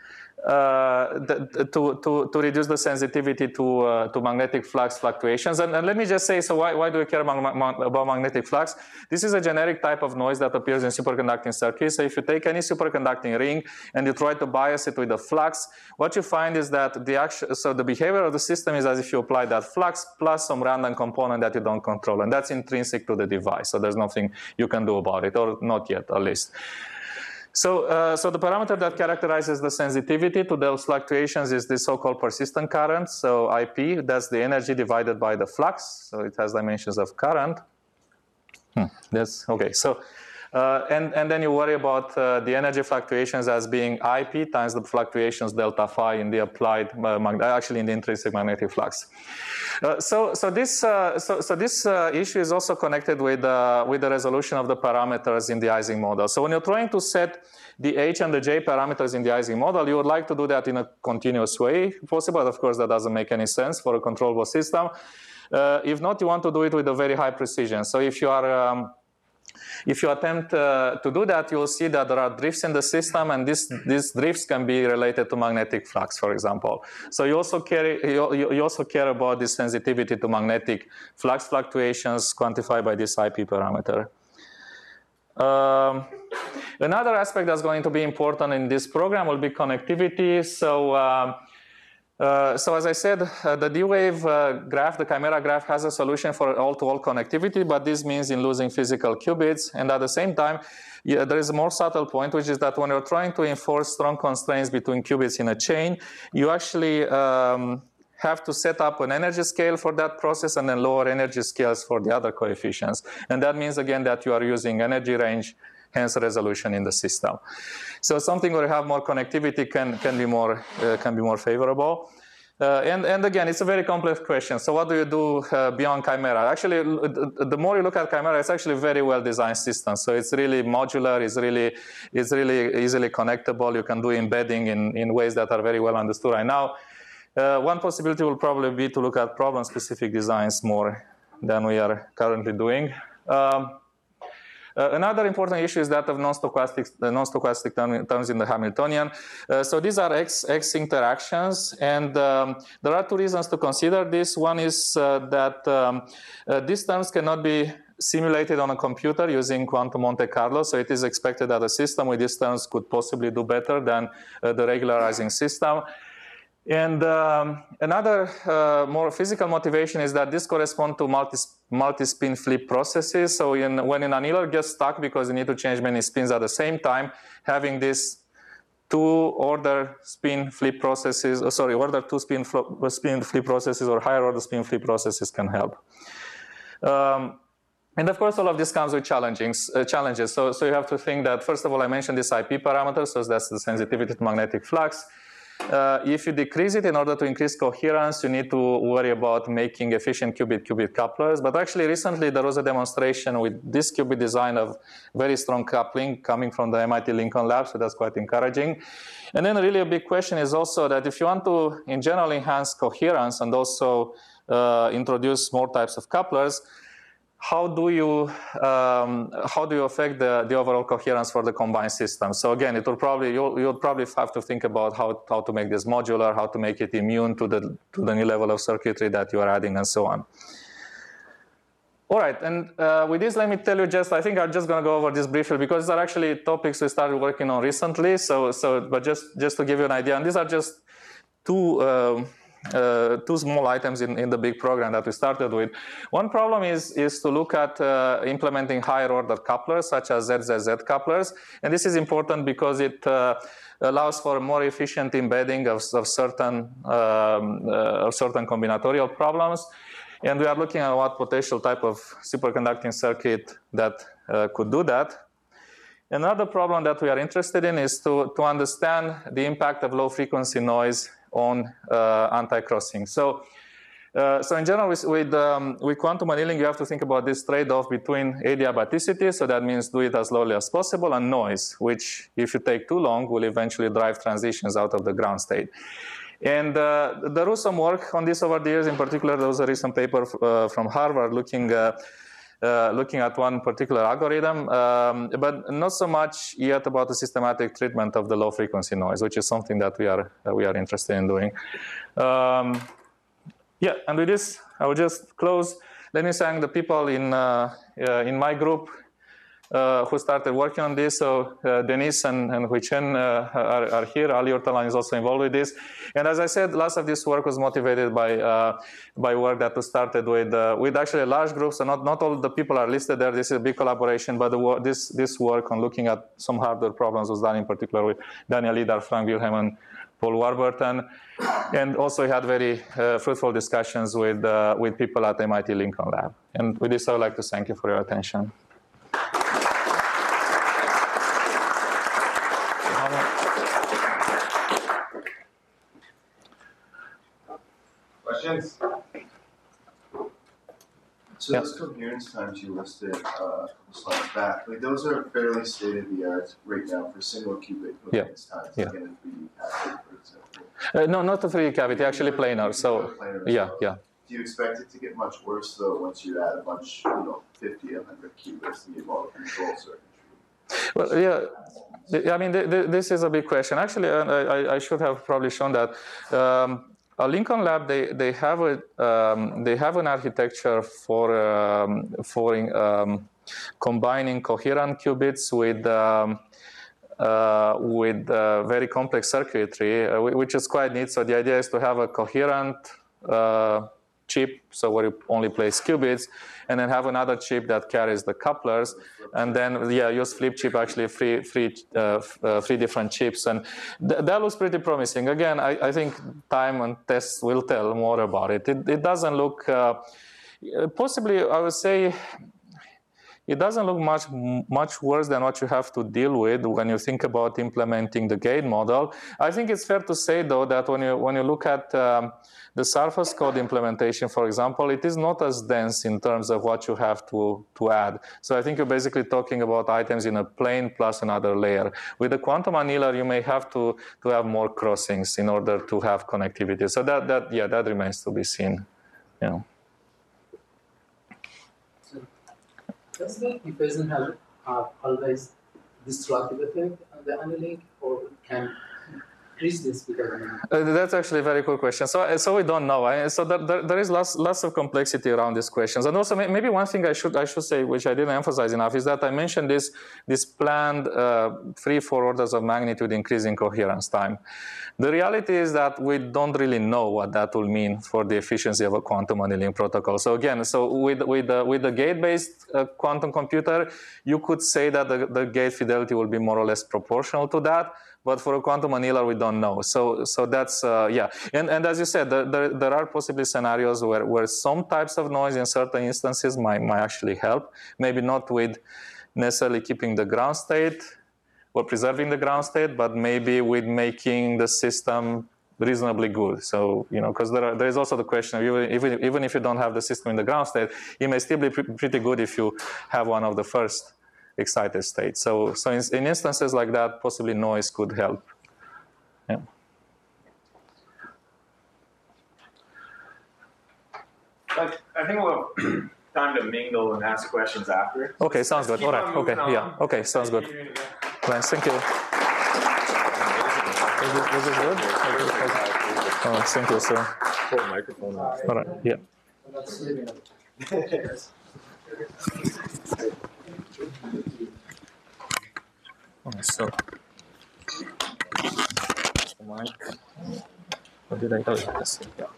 uh, the, to, to, to reduce the sensitivity to, uh, to magnetic flux fluctuations. And, and let me just say, so why, why do we care about, about magnetic flux? This is a generic type of noise that appears in superconducting circuits. So if you take any superconducting ring and you try to bias it with the flux, what you find is that the actual, so the behavior of the system is as if you apply that flux plus some random component that you don't control, and that's intrinsic to the device. So there's nothing you can do about it, or not yet, at least. So, uh, so the parameter that characterizes the sensitivity to those fluctuations is the so-called persistent current. So I P, that's the energy divided by the flux. So it has dimensions of current. Hmm, that's okay. So, uh, and and then you worry about uh, the energy fluctuations as being I P times the fluctuations delta phi in the applied, uh, actually in the intrinsic magnetic flux. Uh, so, so this, uh, so, so this uh, issue is also connected with, uh, with the resolution of the parameters in the Ising model. So when you're trying to set the H and the J parameters in the Ising model, you would like to do that in a continuous way, possible. But of course, that doesn't make any sense for a controllable system. Uh, if not, you want to do it with a very high precision. So if you are um, If you attempt uh, to do that, you will see that there are drifts in the system, and this, these drifts can be related to magnetic flux, for example. So you also, carry, you, you also care about the sensitivity to magnetic flux fluctuations quantified by this I P parameter. Um, another aspect that's going to be important in this program will be connectivity. So. Um, Uh, so as I said, uh, the D-Wave uh, graph, the Chimera graph, has a solution for all-to-all connectivity, but this means in losing physical qubits. And at the same time, yeah, there is a more subtle point, which is that when you're trying to enforce strong constraints between qubits in a chain, you actually um, have to set up an energy scale for that process and then lower energy scales for the other coefficients. And that means, again, that you are using energy range, hence resolution in the system. So something where you have more connectivity can, can, be, more, uh, can be more favorable. Uh, and, and again, it's a very complex question. So what do you do uh, beyond Chimera? Actually, the more you look at Chimera, it's actually a very well-designed system. So it's really modular, it's really, it's really easily connectable. You can do embedding in, in ways that are very well understood right now. Uh, one possibility will probably be to look at problem-specific designs more than we are currently doing. Um, Uh, another important issue is that of non-stochastic, uh, non-stochastic term, terms in the Hamiltonian. Uh, so these are X, X interactions, and um, there are two reasons to consider this. One is uh, that um, uh, these terms cannot be simulated on a computer using quantum Monte Carlo, so it is expected that a system with these terms could possibly do better than uh, the regularizing system. And um, another uh, more physical motivation is that this corresponds to multi, multi-spin flip processes. So in, when an annealer gets stuck because you need to change many spins at the same time, having these two order spin flip processes, oh, sorry, order two spin, spin flip processes or higher order spin flip processes can help. Um, And of course, all of this comes with challenges. Uh, challenges. So, so you have to think that, first of all, I mentioned this I P parameter, so that's the sensitivity to magnetic flux. Uh, if you decrease it in order to increase coherence, you need to worry about making efficient qubit-qubit couplers. But actually, recently, there was a demonstration with this qubit design of very strong coupling coming from the M I T Lincoln Lab, so that's quite encouraging. And then really a big question is also that if you want to, in general, enhance coherence and also uh, introduce more types of couplers, how do you um, how do you affect the, the overall coherence for the combined system? So again, it will probably you'll, you'll probably have to think about how, how to make this modular, how to make it immune to the to the new level of circuitry that you are adding, and so on. All right, and uh, with this, let me tell you just I think I'm just going to go over this briefly because these are actually topics we started working on recently. So so but just just to give you an idea, and these are just two. Uh, Uh, two small items in, in the big program that we started with. One problem is, is to look at uh, implementing higher order couplers such as Z Z Z couplers. And this is important because it uh, allows for more efficient embedding of, of, certain, um, uh, of certain combinatorial problems. And we are looking at what potential type of superconducting circuit that uh, could do that. Another problem that we are interested in is to, to understand the impact of low frequency noise on uh, anti-crossing. So, uh, so in general, with, with, um, with quantum annealing, you have to think about this trade-off between adiabaticity, so that means do it as slowly as possible, and noise, which, if you take too long, will eventually drive transitions out of the ground state. And uh, there was some work on this over the years. In particular, there was a recent paper uh, from Harvard looking uh, uh, looking at one particular algorithm, um, but not so much yet about the systematic treatment of the low frequency noise, which is something that we are uh, we are interested in doing. Um, yeah, and with this, I will just close. Let me thank the people in uh, uh, in my group uh, who started working on this. So uh, Denise and, and Hui Chen uh, are, are here. Ali Urtalan is also involved with this. And as I said, lots of this work was motivated by uh, by work that was started with uh, with actually a large group. So not, not all the people are listed there. This is a big collaboration, but the, this this work on looking at some hardware problems was done in particular with Daniel Lidar, Frank Wilhelm, and Paul Warburton. And also we had very uh, fruitful discussions with uh, with people at M I T Lincoln Lab. And with this, I would like to thank you for your attention. Questions? So Yeah. those coherence times you listed uh, a couple slides back, like those are fairly state-of-the-art right now for single qubit coherence times, Yeah. like in a three D pattern, for example. Uh, no, not a three D cavity, actually planar. So Planar as yeah, well. yeah. Do you expect it to get much worse though once you add a bunch, you know, fifty, a hundred qubits to the involved control circuitry? Well, yeah. th- I mean, th- th- this is a big question. Actually, uh, I, I should have probably shown that. Um, uh, Lincoln Lab, they they have a um, they have an architecture for um, for um, combining coherent qubits with um, uh, with uh, very complex circuitry, uh, which is quite neat. So the idea is to have a coherent uh, chip, so where you only place qubits, and then have another chip that carries the couplers, and then yeah, use flip chip, actually three, three, uh, uh, three different chips, and th- that looks pretty promising. Again, I, I think time and tests will tell more about it. It, it doesn't look, uh, possibly I would say, it doesn't look much much worse than what you have to deal with when you think about implementing the gate model. I think it's fair to say, though, that when you when you look at um, the surface code implementation, for example, it is not as dense in terms of what you have to, to add. So I think you're basically talking about items in a plane plus another layer. With the quantum annealer, you may have to, to have more crossings in order to have connectivity. So that, that yeah, that remains to be seen. You know. Does the equation have uh, always destructive effect on the annealing, or can increase this because of Uh, that's actually a very cool question. So, uh, so we don't know. I, so there, there, there is lots, lots of complexity around these questions. And also, may, maybe one thing I should I should say, which I didn't emphasize enough, is that I mentioned this this planned uh, three, four orders of magnitude increase in coherence time. The reality is that we don't really know what that will mean for the efficiency of a quantum annealing protocol. So again, so with with the, with the gate-based uh, quantum computer, you could say that the, the gate fidelity will be more or less proportional to that. But for a quantum annealer, we don't know. So, so that's, uh, yeah. And, and as you said, there, there, there are possibly scenarios where, where some types of noise in certain instances might, might actually help. Maybe not with necessarily keeping the ground state or preserving the ground state, but maybe with making the system reasonably good. So, you know, because there, there is also the question of even, even, even if you don't have the system in the ground state, it may still be pre- pretty good if you have one of the first excited state. So, so in, in instances like that, possibly noise could help. Yeah. I, I think we'll have time to mingle and ask questions after. Okay, sounds good. Keep All right. on Okay. moving Yeah. on. Okay, sounds good. Thank you. Thanks. Thank you. Was it, was it good? Oh, thank you, sir. Put a microphone on. All right. Yeah. Oh, so. The mic. What did I do? Yes. Yeah.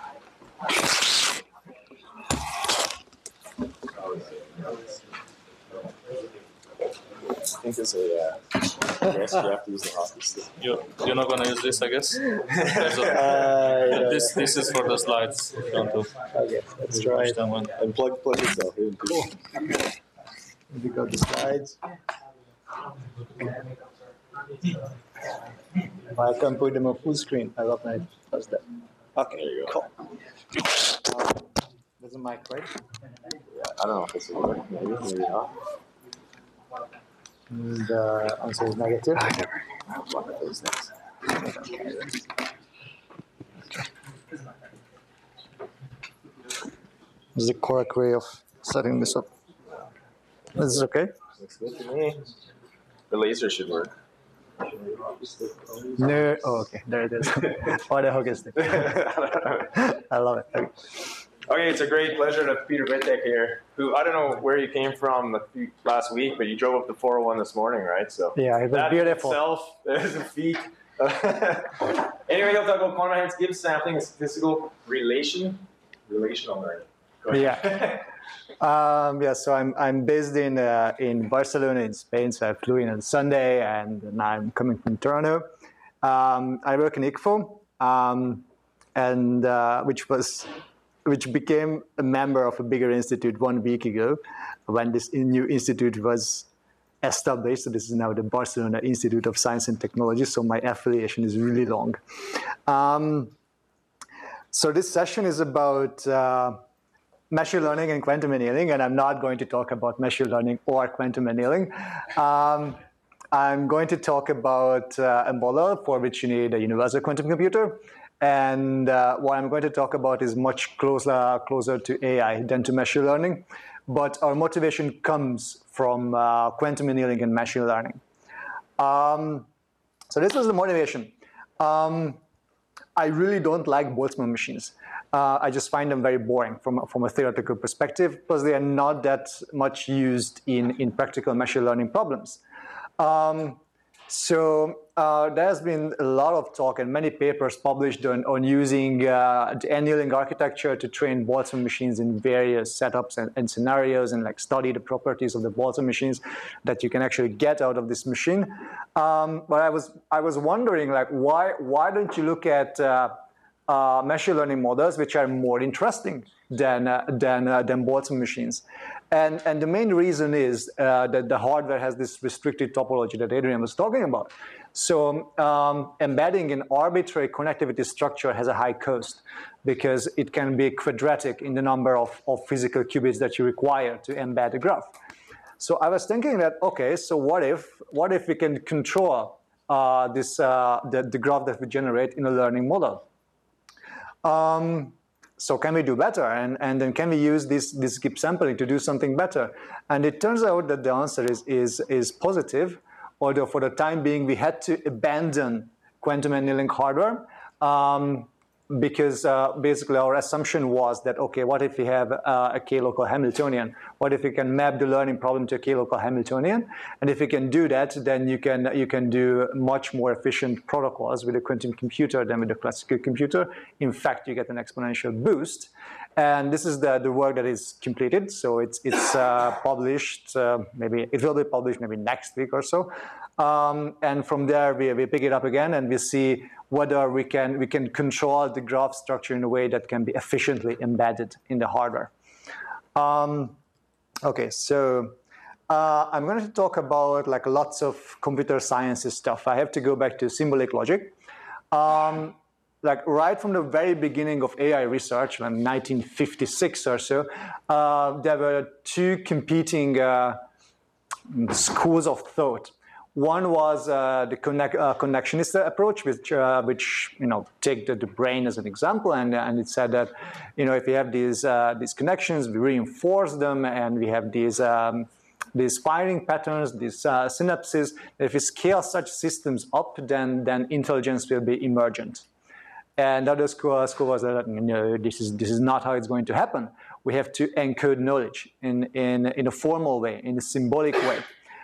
I think it's a, uh, I guess you have to use the hockey stick. You, you're not going to use this, I guess? There's a- Uh, this, this is for the slides. If you want to Okay, let's try push it. them one. And plug, plug yourself in. Cool. We got the slides. I can put them on full screen. I love when it does that. Okay, there you go. Cool. There's a mic, right? Yeah, I don't know if this will work. Maybe, maybe not. And the answer is negative. I never. One of those things. Okay. This is the correct way of setting this up. This is okay? Looks good to me. The laser should work. No. Oh, okay. There it is. Oh, the hockey stick. I love it. Okay. Okay, it's a great pleasure to have Peter Vitek here, who, I don't know where you came from a few, last week, but you drove up to four oh one this morning, right? So Yeah, it was that beautiful. itself is a feat. Anyway, I'll talk about quantum Hence Gibbs sampling and statistical relation, relational learning. Go ahead. Yeah. Um, yeah, so I'm I'm based in uh, in Barcelona in Spain. So I flew in on Sunday, and now I'm coming from Toronto. Um, I work in I C F O, um, and uh, which was which became a member of a bigger institute one week ago, when this new institute was established. So this is now the Barcelona Institute of Science and Technology. So my affiliation is really long. Um, so this session is about Uh, machine learning and quantum annealing, and I'm not going to talk about machine learning or quantum annealing. Um, I'm going to talk about uh, a model for which you need a universal quantum computer, and uh, what I'm going to talk about is much closer, closer to A I than to machine learning, but our motivation comes from uh, quantum annealing and machine learning. Um, so this was the motivation. Um, I really don't like Boltzmann machines. Uh, I just find them very boring from, from a theoretical perspective because they are not that much used in, in practical machine learning problems. Um, so uh, there's been a lot of talk and many papers published on, on using uh, the annealing architecture to train Boltzmann machines in various setups and, and scenarios, and like study the properties of the Boltzmann machines that you can actually get out of this machine. Um, but I was, I was wondering, like, why, why don't you look at uh, Uh, machine learning models which are more interesting than uh, than uh, than Boltzmann machines, and and the main reason is uh, that the hardware has this restricted topology that Adrian was talking about. So um, embedding an arbitrary connectivity structure has a high cost because it can be quadratic in the number of, of physical qubits that you require to embed a graph. So I was thinking that, okay, so what if what if we can control uh, this uh, the, the graph that we generate in a learning model? Um, so can we do better? And, and then can we use this, this Gibbs sampling to do something better? And it turns out that the answer is, is, is positive, although for the time being, we had to abandon quantum annealing hardware um, because uh, basically our assumption was that, okay, what if we have uh, a k-local Hamiltonian? What if we can map the learning problem to a k-local Hamiltonian? And if we can do that, then you can, you can do much more efficient protocols with a quantum computer than with a classical computer. In fact, you get an exponential boost. And this is the, the work that is completed. So it's, it's uh, published, uh, maybe it will be published maybe next week or so. Um, and from there, we, we pick it up again and we see whether we can, we can control the graph structure in a way that can be efficiently embedded in the hardware. Um, okay, so uh, I'm going to talk about like lots of computer sciences stuff. I have to go back to symbolic logic. Um, like right from the very beginning of A I research, in nineteen fifty-six or so, uh, there were two competing uh, schools of thought. One was uh, the connect, uh, connectionist approach, which, uh, which you know, take the, the brain as an example, and, and it said that, you know, if we have these uh, these connections, we reinforce them, and we have these um, these firing patterns, these uh, synapses. If we scale such systems up, then then intelligence will be emergent. And the other school, school was that, no, this is this is not how it's going to happen. We have to encode knowledge in in in a formal way, in a symbolic way.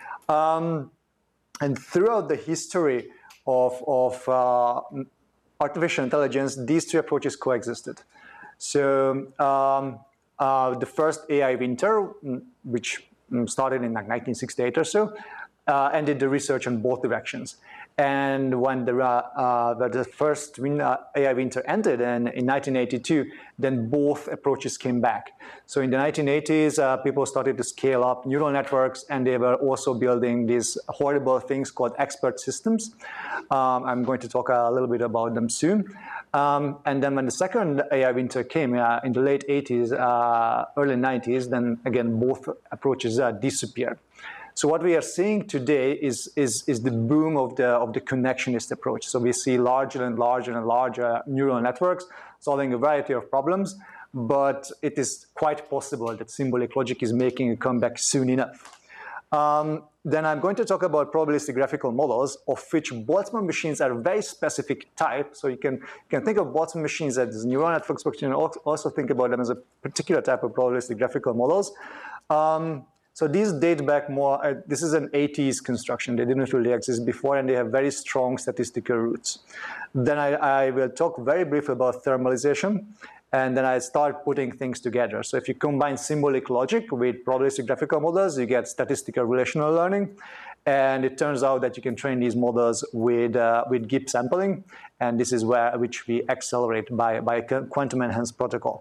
Um, And throughout the history of, of uh, artificial intelligence, these two approaches coexisted. So um, uh, the first A I winter, which started in like nineteen sixty-eight or so, uh, ended the research on both directions. And when the, uh, uh, the first win, uh, A I winter ended in, in nineteen eighty-two, then both approaches came back. So in the nineteen eighties, uh, people started to scale up neural networks, and they were also building these horrible things called expert systems. Um, I'm going to talk a little bit about them soon. Um, and then when the second A I winter came uh, in the late eighties, uh, early nineties, then again, both approaches uh, disappeared. So what we are seeing today is, is, is the boom of the, of the connectionist approach. So we see larger and larger and larger neural networks solving a variety of problems, but it is quite possible that symbolic logic is making a comeback soon enough. Um, then I'm going to talk about probabilistic graphical models, of which Boltzmann machines are a very specific type. So you can, you can think of Boltzmann machines as neural networks, but you can also think about them as a particular type of probabilistic graphical models. Um, so these date back more, uh, this is an eighties construction. They didn't really exist before, and they have very strong statistical roots. Then I, I will talk very briefly about thermalization. And then I start putting things together. So if you combine symbolic logic with probabilistic graphical models, you get statistical relational learning. And it turns out that you can train these models with, uh, with Gibbs sampling. And this is where which we accelerate by, by a quantum enhanced protocol.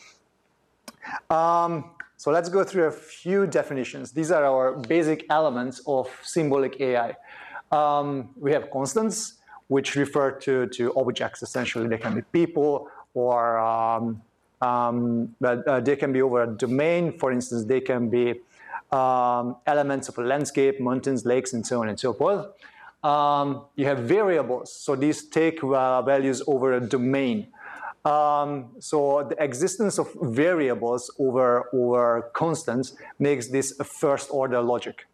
Um, so let's go through a few definitions. These are our basic elements of symbolic A I. Um, we have constants, which refer to, to objects, essentially. They can be people, or um, um, uh, they can be over a domain. For instance, they can be um, elements of a landscape, mountains, lakes, and so on and so forth. Um, you have variables, so these take uh, values over a domain. Um, so the existence of variables over, over constants makes this a first-order logic.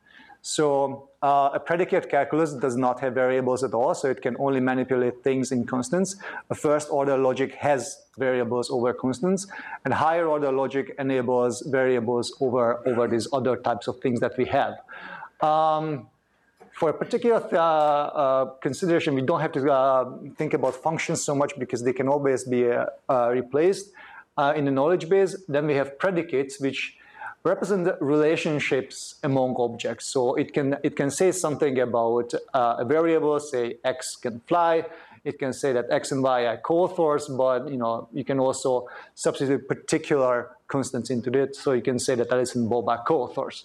So uh, a predicate calculus does not have variables at all, so it can only manipulate things in constants. A first-order logic has variables over constants, and higher-order logic enables variables over, over these other types of things that we have. Um, for a particular uh, uh, consideration, we don't have to uh, think about functions so much because they can always be uh, uh, replaced uh, in the knowledge base. Then we have predicates, which represent the relationships among objects. So it can, it can say something about uh, a variable, say x can fly. It can say that x and y are co-authors, but you know, you can also substitute particular constants into it. So you can say that Alice and Bob are co-authors.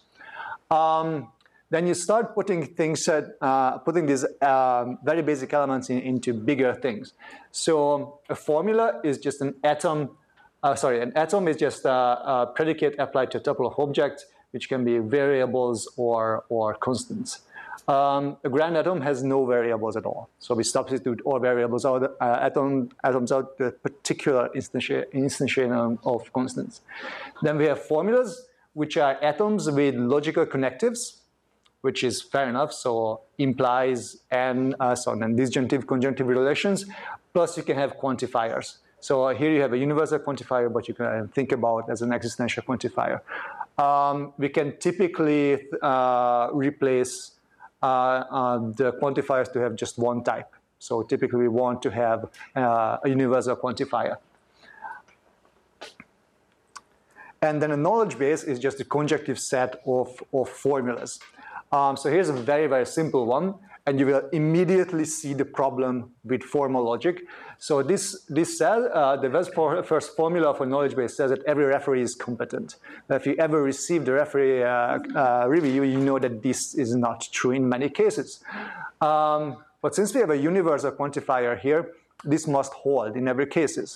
Um, then you start putting things, uh, putting these um, very basic elements in, into bigger things. So a formula is just an atom Uh, sorry, an atom is just a, a predicate applied to a tuple of objects, which can be variables or, or constants. Um, a grand atom has no variables at all. So we substitute all variables out, uh, atom, atoms out the particular instantiation of constants. Then we have formulas, which are atoms with logical connectives, which is fair enough. So implies and uh, so then disjunctive, conjunctive relations. Plus you can have quantifiers. So here you have a universal quantifier, but you can think about as an existential quantifier. Um, we can typically uh, replace uh, uh, the quantifiers to have just one type. So typically we want to have uh, a universal quantifier. And then a knowledge base is just a conjunctive set of, of formulas. Um, so here's a very, very simple one. And you will immediately see the problem with formal logic. So this, this says, uh, the first formula for knowledge base says that every referee is competent. But if you ever receive the referee uh, uh, review, you know that this is not true in many cases. Um, but since we have a universal quantifier here, this must hold in every cases.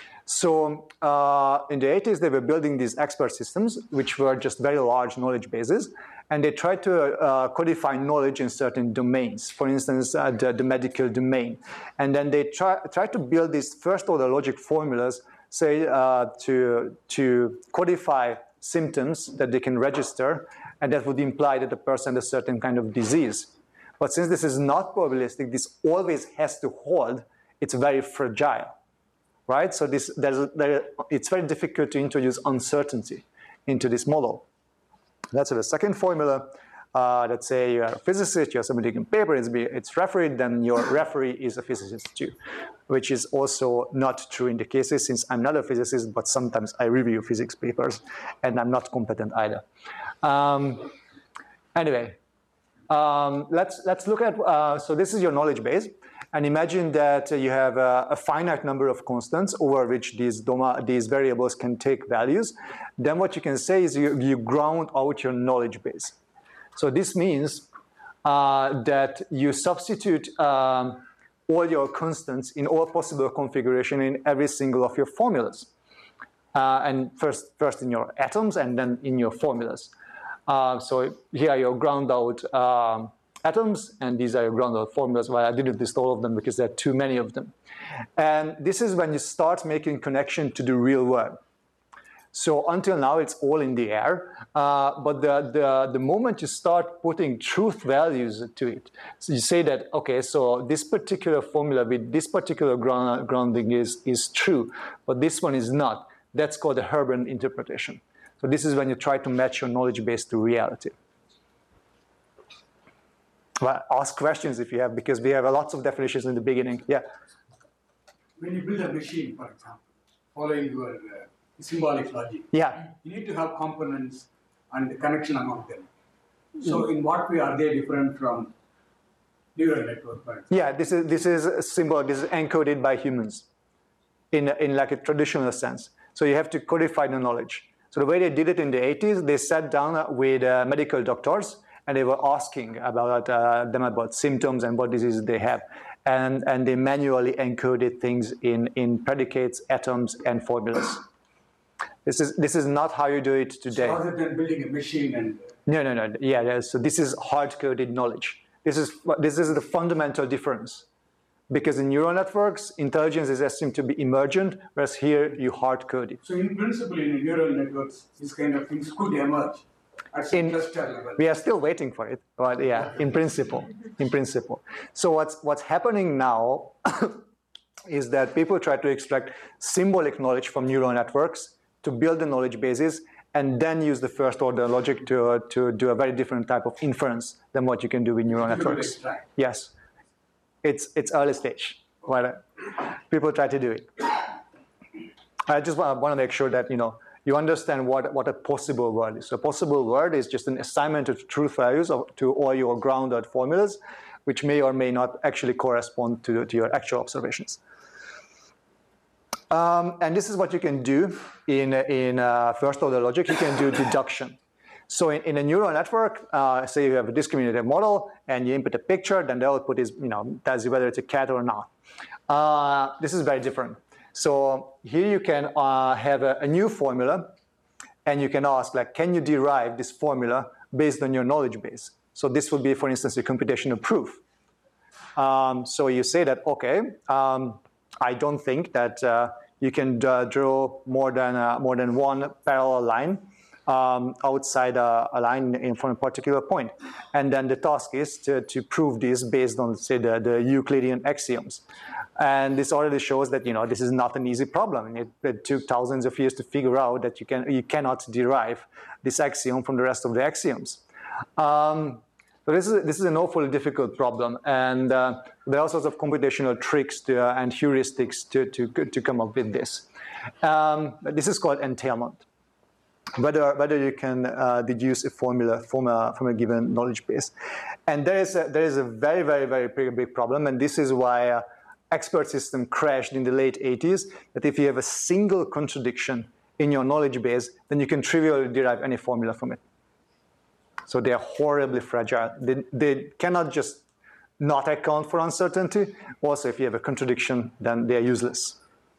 So uh, in the eighties, they were building these expert systems, which were just very large knowledge bases. And they tried to uh, codify knowledge in certain domains, for instance, uh, the, the medical domain. And then they try, try to build these first-order logic formulas, say, uh, to, to codify symptoms that they can register, and that would imply that the person has a certain kind of disease. But since this is not probabilistic, this always has to hold. It's very fragile, right? So this, there's, there, it's very difficult to introduce uncertainty into this model. That's the second formula. Uh, let's say you're a physicist, you're submitting a paper, it's, it's refereed, then your referee is a physicist too, which is also not true in the cases since I'm not a physicist, but sometimes I review physics papers and I'm not competent either. Um, anyway, um, let's, let's look at, uh, so this is your knowledge base. And imagine that you have a, a finite number of constants over which these, doma, these variables can take values. Then what you can say is you, you ground out your knowledge base. So this means uh, that you substitute um, all your constants in all possible configuration in every single of your formulas. Uh, and first, first in your atoms and then in your formulas. Uh, so here are your ground out um, atoms, and these are your ground out formulas. Well, I didn't list all of them because there are too many of them. And this is when you start making connection to the real world. So until now, it's all in the air. Uh, but the, the, the moment you start putting truth values to it, so you say that, okay, so this particular formula with this particular ground, grounding is, is true, but this one is not. That's called a Herban interpretation. So this is when you try to match your knowledge base to reality. Well, ask questions if you have, because we have lots of definitions in the beginning. Yeah. When you build a machine, for example, following your uh, symbolic logic, Yeah. you need to have components and the connection among them. So in what way are they different from neural network, for example? Yeah, this is this is a symbol. This is encoded by humans, in in like a traditional sense. So you have to codify the knowledge. So the way they did it in the eighties, they sat down with uh, medical doctors and they were asking about uh, them about symptoms and what diseases they have, and and they manually encoded things in in predicates, atoms, and formulas. This is this is not how you do it today. So rather than building a machine and No, no, no. Yeah, yeah. So this is hard-coded knowledge. This is this is the fundamental difference, because in neural networks, intelligence is assumed to be emergent, whereas here you hard-code it. so in principle in neural networks, these kind of things could emerge at some In- cluster level. We are still waiting for it, but yeah, in principle, in principle. So what's what's happening now is that people try to extract symbolic knowledge from neural networks to build the knowledge bases, and then use the first order logic to, uh, to do a very different type of inference than what you can do with neural networks. Extract. Yes, it's, it's early stage, but uh, people try to do it. I just want, want to make sure that you know you understand what, what a possible world is. So a possible world is just an assignment of truth values of, to all your grounded formulas, which may or may not actually correspond to, to your actual observations. Um, and this is what you can do in, in uh, first order logic. You can do deduction. So in, in a neural network, uh, say you have a discriminative model and you input a picture, then the output is, you know, tells you whether it's a cat or not. Uh, this is very different. So here you can uh, have a, a new formula, and you can ask, like, can you derive this formula based on your knowledge base? So this would be, for instance, a computational proof. Um, so you say that, okay, um, I don't think that uh, you can uh, draw more than uh, more than one parallel line um, outside a, a line in from a particular point, and then the task is to, to prove this based on, say, the, the Euclidean axioms. And this already shows that you know this is not an easy problem. It, it took thousands of years to figure out that you can you cannot derive this axiom from the rest of the axioms. Um, So this is, this is an awfully difficult problem, and uh, there are all sorts of computational tricks to, uh, and heuristics to, to, to come up with this. Um, this is called entailment, whether, whether you can uh, deduce a formula from a, from a given knowledge base. And there is a, there is a very, very, very big, big problem, and this is why uh, expert system crashed in the late eighties, that if you have a single contradiction in your knowledge base, then you can trivially derive any formula from it. So they are horribly fragile. They, they cannot just not account for uncertainty. Also, if you have a contradiction, then they are useless.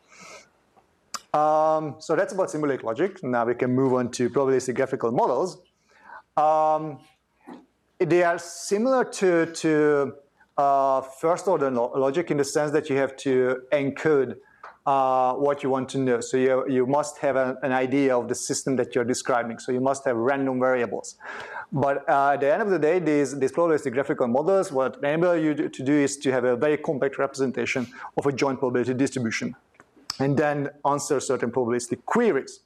Um, so that's about symbolic logic. Now we can move on to probabilistic graphical models. Um, they are similar to, to uh, first order logic in the sense that you have to encode Uh, what you want to know. So you, you must have a, an idea of the system that you're describing. So you must have random variables. But uh, at the end of the day, these, these probabilistic graphical models, what they enable you to do is to have a very compact representation of a joint probability distribution, and then answer certain probabilistic queries.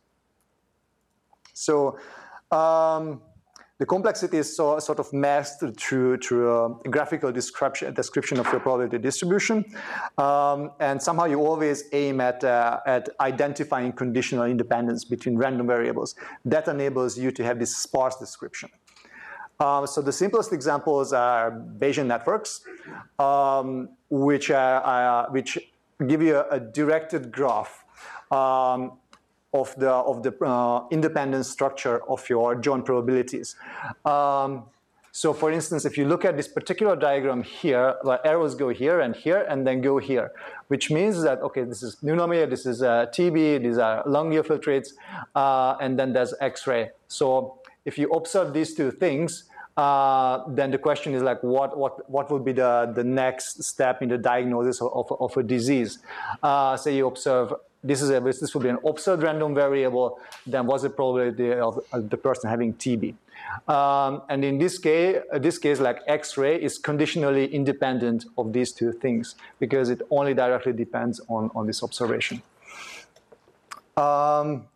So um, the complexity is so, sort of masked through, through a graphical description, description of your probability distribution. Um, and somehow you always aim at, uh, at identifying conditional independence between random variables. That enables you to have this sparse description. Um, so the simplest examples are Bayesian networks, um, which, are, uh, which give you a, a directed graph um, of the, of the uh, independent structure of your joint probabilities. Um, so for instance, if you look at this particular diagram here, where arrows go here and here and then go here, which means that, okay, this is pneumonia, this is uh, T B, these are lung infiltrates, uh, and then there's X-ray. So if you observe these two things, uh, then the question is like, what, what, what would be the, the next step in the diagnosis of, of, of a disease? Uh, say you observe this is a, this would be an observed random variable, then what's the probability of, of the person having T B? Um, and in this case, uh, this case, like X-ray is conditionally independent of these two things because it only directly depends on, on this observation. Um,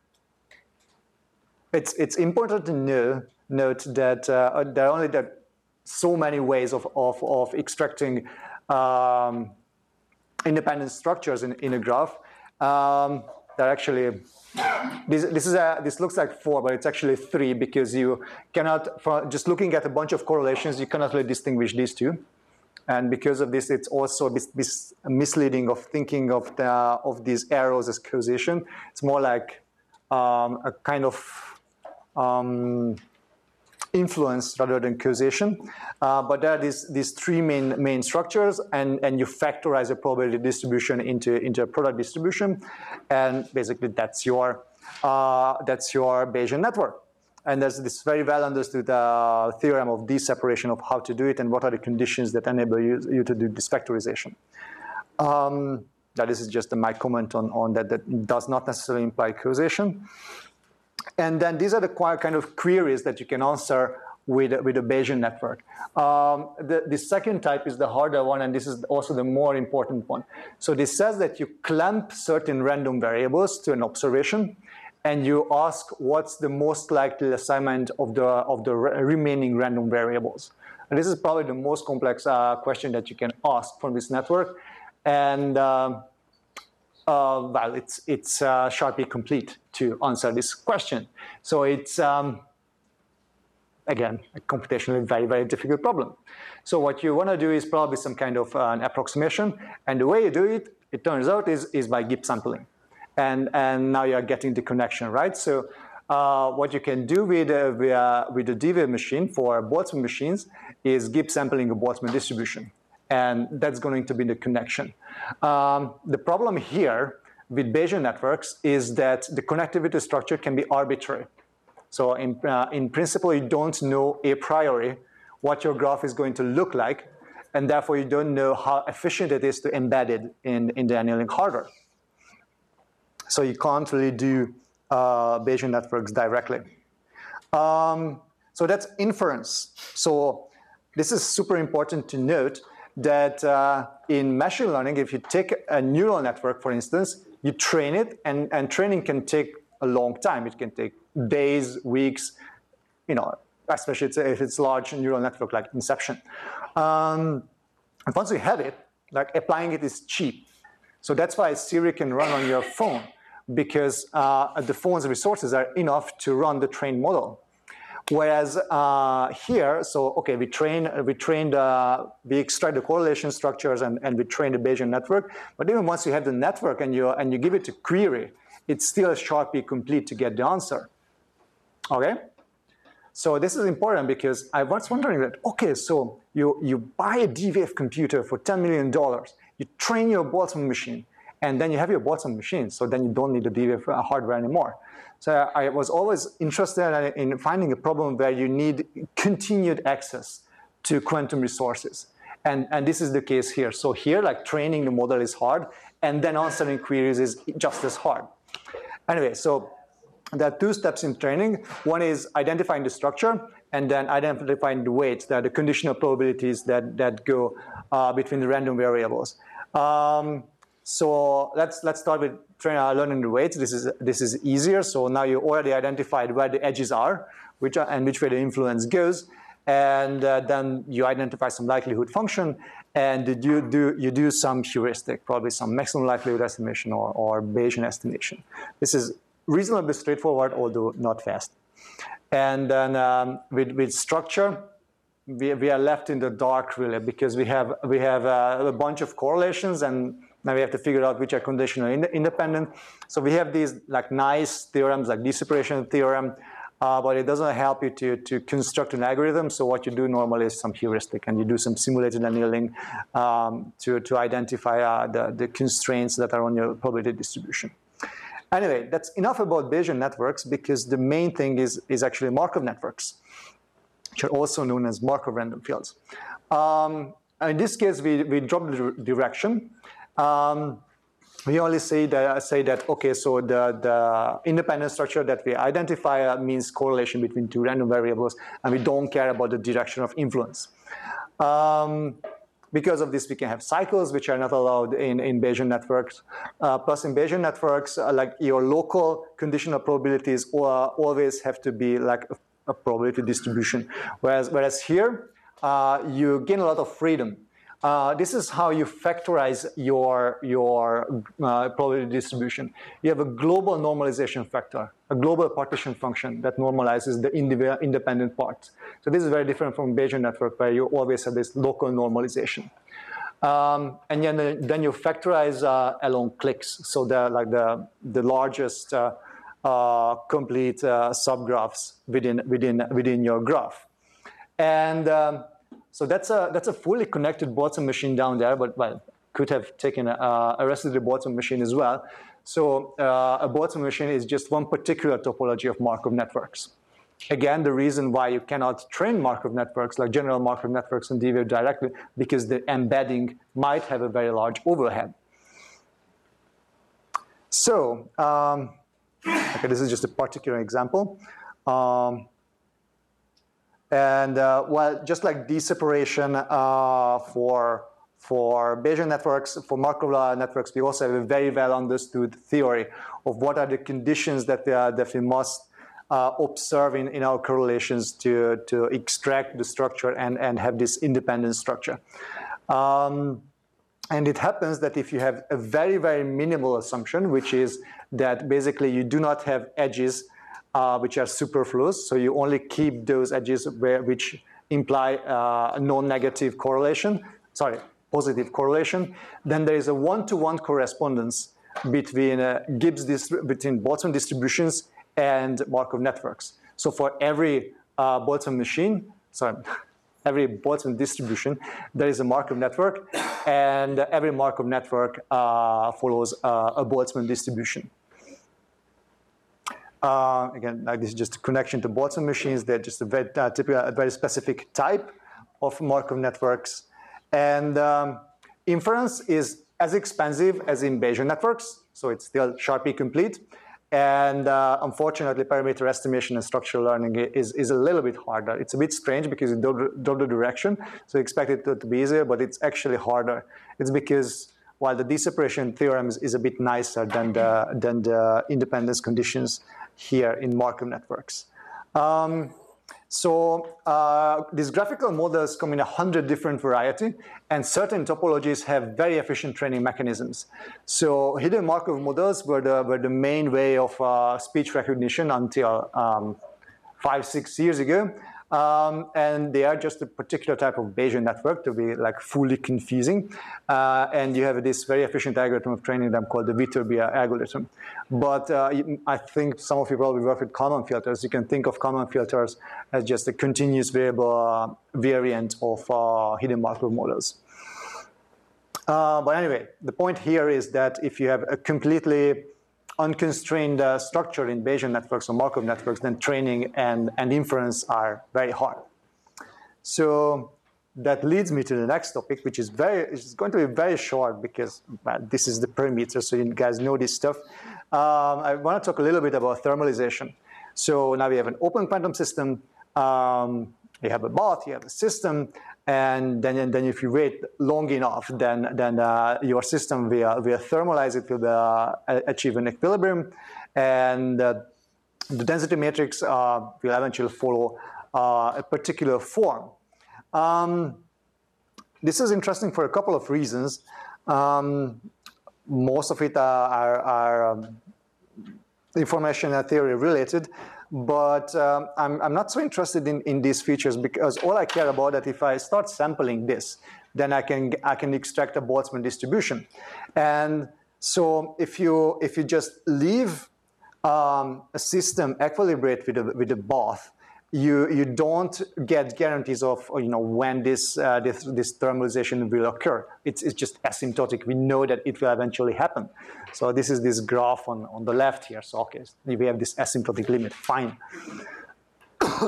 it's, it's important to know, note that uh, there are only that so many ways of, of, of extracting um, independent structures in, in a graph. Um, that actually, this, this, is a, this looks like four, but it's actually three because you cannot, for just looking at a bunch of correlations, you cannot really distinguish these two. And because of this, it's also this, this misleading of thinking of, the, of these arrows as causation. It's more like um, a kind of um, influence rather than causation. Uh, but there are these, these three main, main structures, and, and you factorize a probability distribution into, into a product distribution. And basically that's your, uh, that's your Bayesian network. And there's this very well understood uh, theorem of d-separation of how to do it and what are the conditions that enable you, you to do this factorization. Um, that this is just my comment on, on that, that does not necessarily imply causation. And then these are the kind of queries that you can answer with, with a Bayesian network. Um, the, the second type is the harder one, and this is also the more important one. So this says that you clamp certain random variables to an observation, and you ask what's the most likely assignment of the, of the re remaining random variables. And this is probably the most complex uh, question that you can ask from this network. And uh, uh, well, it's, it's uh, Sharpie complete to answer this question. So it's, um, again, a computationally very, very difficult problem. So what you want to do is probably some kind of uh, an approximation. And the way you do it, it turns out, is, is by Gibbs sampling. And, and now you're getting the connection, right? So uh, what you can do with, uh, via, with the D-Wave machine for Boltzmann machines is Gibbs sampling a Boltzmann distribution. And that's going to be the connection. Um, the problem here with Bayesian networks is that the connectivity structure can be arbitrary. So in, uh, in principle, you don't know a priori what your graph is going to look like, and therefore you don't know how efficient it is to embed it in, in the annealing hardware. So you can't really do uh, Bayesian networks directly. Um, so that's inference. So this is super important to note that uh, in machine learning, if you take a neural network, for instance, you train it, and, and training can take a long time. It can take days, weeks, you know, especially if it's a large neural network like Inception. Um, and once you have it, like applying it is cheap. So that's why Siri can run on your phone, because uh, the phone's resources are enough to run the trained model. Whereas uh, here, so okay, we train, we trained, uh, we extract the correlation structures and, and we train the Bayesian network. But even once you have the network and you and you give it a query, it's still a Sharpie complete to get the answer. Okay, so this is important because I was wondering that okay, so you you buy a D-Wave computer for ten million dollars, you train your Boltzmann machine, and then you have your Boltzmann machine, so then you don't need the D-Wave hardware anymore. So I was always interested in finding a problem where you need continued access to quantum resources. And, and this is the case here. So here, like training the model is hard, and then answering queries is just as hard. Anyway, so there are two steps in training. One is identifying the structure, and then identifying the weights, that are the conditional probabilities that, that go uh, between the random variables. Um, so let's, let's start with train, uh, learning the weights. This is, this is easier. So now you already identified where the edges are, which are and which way the influence goes. And uh, then you identify some likelihood function, and you do, you do some heuristic, probably some maximum likelihood estimation or, or Bayesian estimation. This is reasonably straightforward, although not fast. And then um, with, with structure, we, we are left in the dark, really, because we have, we have uh, a bunch of correlations, and now we have to figure out which are conditionally ind independent. So we have these like nice theorems, like d-separation theorem, uh, but it doesn't help you to, to construct an algorithm. So what you do normally is some heuristic, and you do some simulated annealing um, to, to identify uh, the, the constraints that are on your probability distribution. Anyway, that's enough about Bayesian networks, because the main thing is, is actually Markov networks, which are also known as Markov random fields. Um, in this case, we, we drop the direction. Um, we only say that, say that okay, so the, the independent structure that we identify means correlation between two random variables, and we don't care about the direction of influence. Um, because of this, we can have cycles, which are not allowed in, in Bayesian networks. Uh, plus, in Bayesian networks, uh, like your local conditional probabilities uh, always have to be like a, a probability distribution. Whereas, whereas here, uh, you gain a lot of freedom. Uh, this is how you factorize your, your uh, probability distribution. You have a global normalization factor, a global partition function that normalizes the independent parts. So this is very different from Bayesian network, where you always have this local normalization. Um, and then, then you factorize uh, along clicks, so the like the the largest uh, uh, complete uh, subgraphs within within within your graph, and um, so that's a that's a fully connected Boltzmann machine down there, but well, could have taken a, a rest of the Boltzmann machine as well. So uh, a Boltzmann machine is just one particular topology of Markov networks. Again, the reason why you cannot train Markov networks like general Markov networks on D-Wave directly, because the embedding might have a very large overhead. So, um, okay, this is just a particular example. Um, and uh, well, just like d-separation uh, for For Bayesian networks, for Markov networks, we also have a very well understood theory of what are the conditions that, uh, that we must uh, observe in, in our correlations to, to extract the structure and, and have this independent structure. Um, and it happens that if you have a very, very minimal assumption, which is that basically you do not have edges uh, which are superfluous, so you only keep those edges where, which imply uh, a non-negative correlation, sorry, positive correlation, then there is a one-to-one correspondence between uh, Gibbs between Boltzmann distributions and Markov networks. So for every uh, Boltzmann machine, sorry, every Boltzmann distribution, there is a Markov network, and every Markov network uh, follows uh, a Boltzmann distribution. Uh, again, like this is just a connection to Boltzmann machines. They're just a very uh, typical, a very specific type of Markov networks. And um, inference is as expensive as in Bayesian networks, so it's still Sharpie complete. And uh, unfortunately, parameter estimation and structural learning is, is a little bit harder. It's a bit strange because you don't do the direction, so you expect it to, to be easier, but it's actually harder. It's because while the d-separation theorem is, is a bit nicer than the, than the independence conditions here in Markov networks. Um, So uh, these graphical models come in a hundred different variety, and certain topologies have very efficient training mechanisms. So hidden Markov models were the, were the main way of uh, speech recognition until um, five, six years ago. Um, and they are just a particular type of Bayesian network to be like fully confusing. Uh, and you have this very efficient algorithm of training them called the Viterbi algorithm. But uh, I think some of you probably work with Kalman filters. You can think of Kalman filters as just a continuous variable uh, variant of uh, hidden Markov models. Uh, but anyway, the point here is that if you have a completely unconstrained uh, structure in Bayesian networks or Markov networks, then training and, and inference are very hard. So that leads me to the next topic, which is very, it's going to be very short because well, this is the perimeter, so you guys know this stuff. Um, I want to talk a little bit about thermalization. So now we have an open quantum system. Um, you have a bot, you have a system, and then, and then if you wait long enough, then, then uh, your system will, will thermalize, it will uh, achieve an equilibrium, and uh, the density matrix uh, will eventually follow uh, a particular form. Um, this is interesting for a couple of reasons. Um, most of it are, are, are um, information theory related, but um, I'm, I'm not so interested in, in these features because all I care about is that if I start sampling this, then I can, I can extract a Boltzmann distribution. And so if you, if you just leave um, a system equilibrate with a, with a bath, you, you don't get guarantees of you know, when this, uh, this, this thermalization will occur. It's, it's just asymptotic. We know that it will eventually happen. So this is this graph on, on the left here. So okay, we have this asymptotic limit, fine.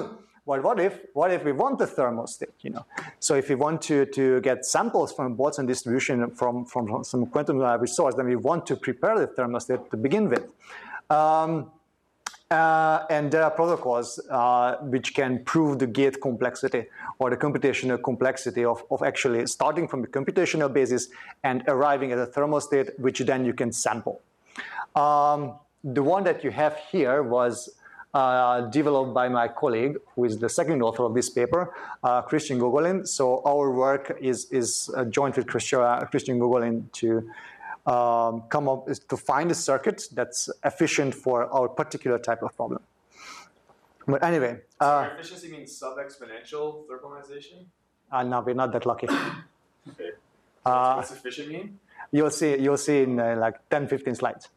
but what if what if we want the thermal state? You know, so if we want to to get samples from Boltzmann distribution from from some quantum resource, then we want to prepare the thermal state to begin with. Um, Uh, and there are protocols uh, which can prove the gate complexity or the computational complexity of, of actually starting from the computational basis and arriving at a thermal state, which then you can sample. Um, the one that you have here was uh, developed by my colleague, who is the second author of this paper, uh, Christian Gogolin. So our work is, is uh, joint with Christian, uh, Christian Gogolin to Um, come up to find a circuit that's efficient for our particular type of problem. But anyway, so uh, efficiency means sub-exponential thermalization. Uh, no, we're not that lucky. Okay. So Uh, what's efficient mean? You'll see. You'll see in uh, like ten, fifteen slides.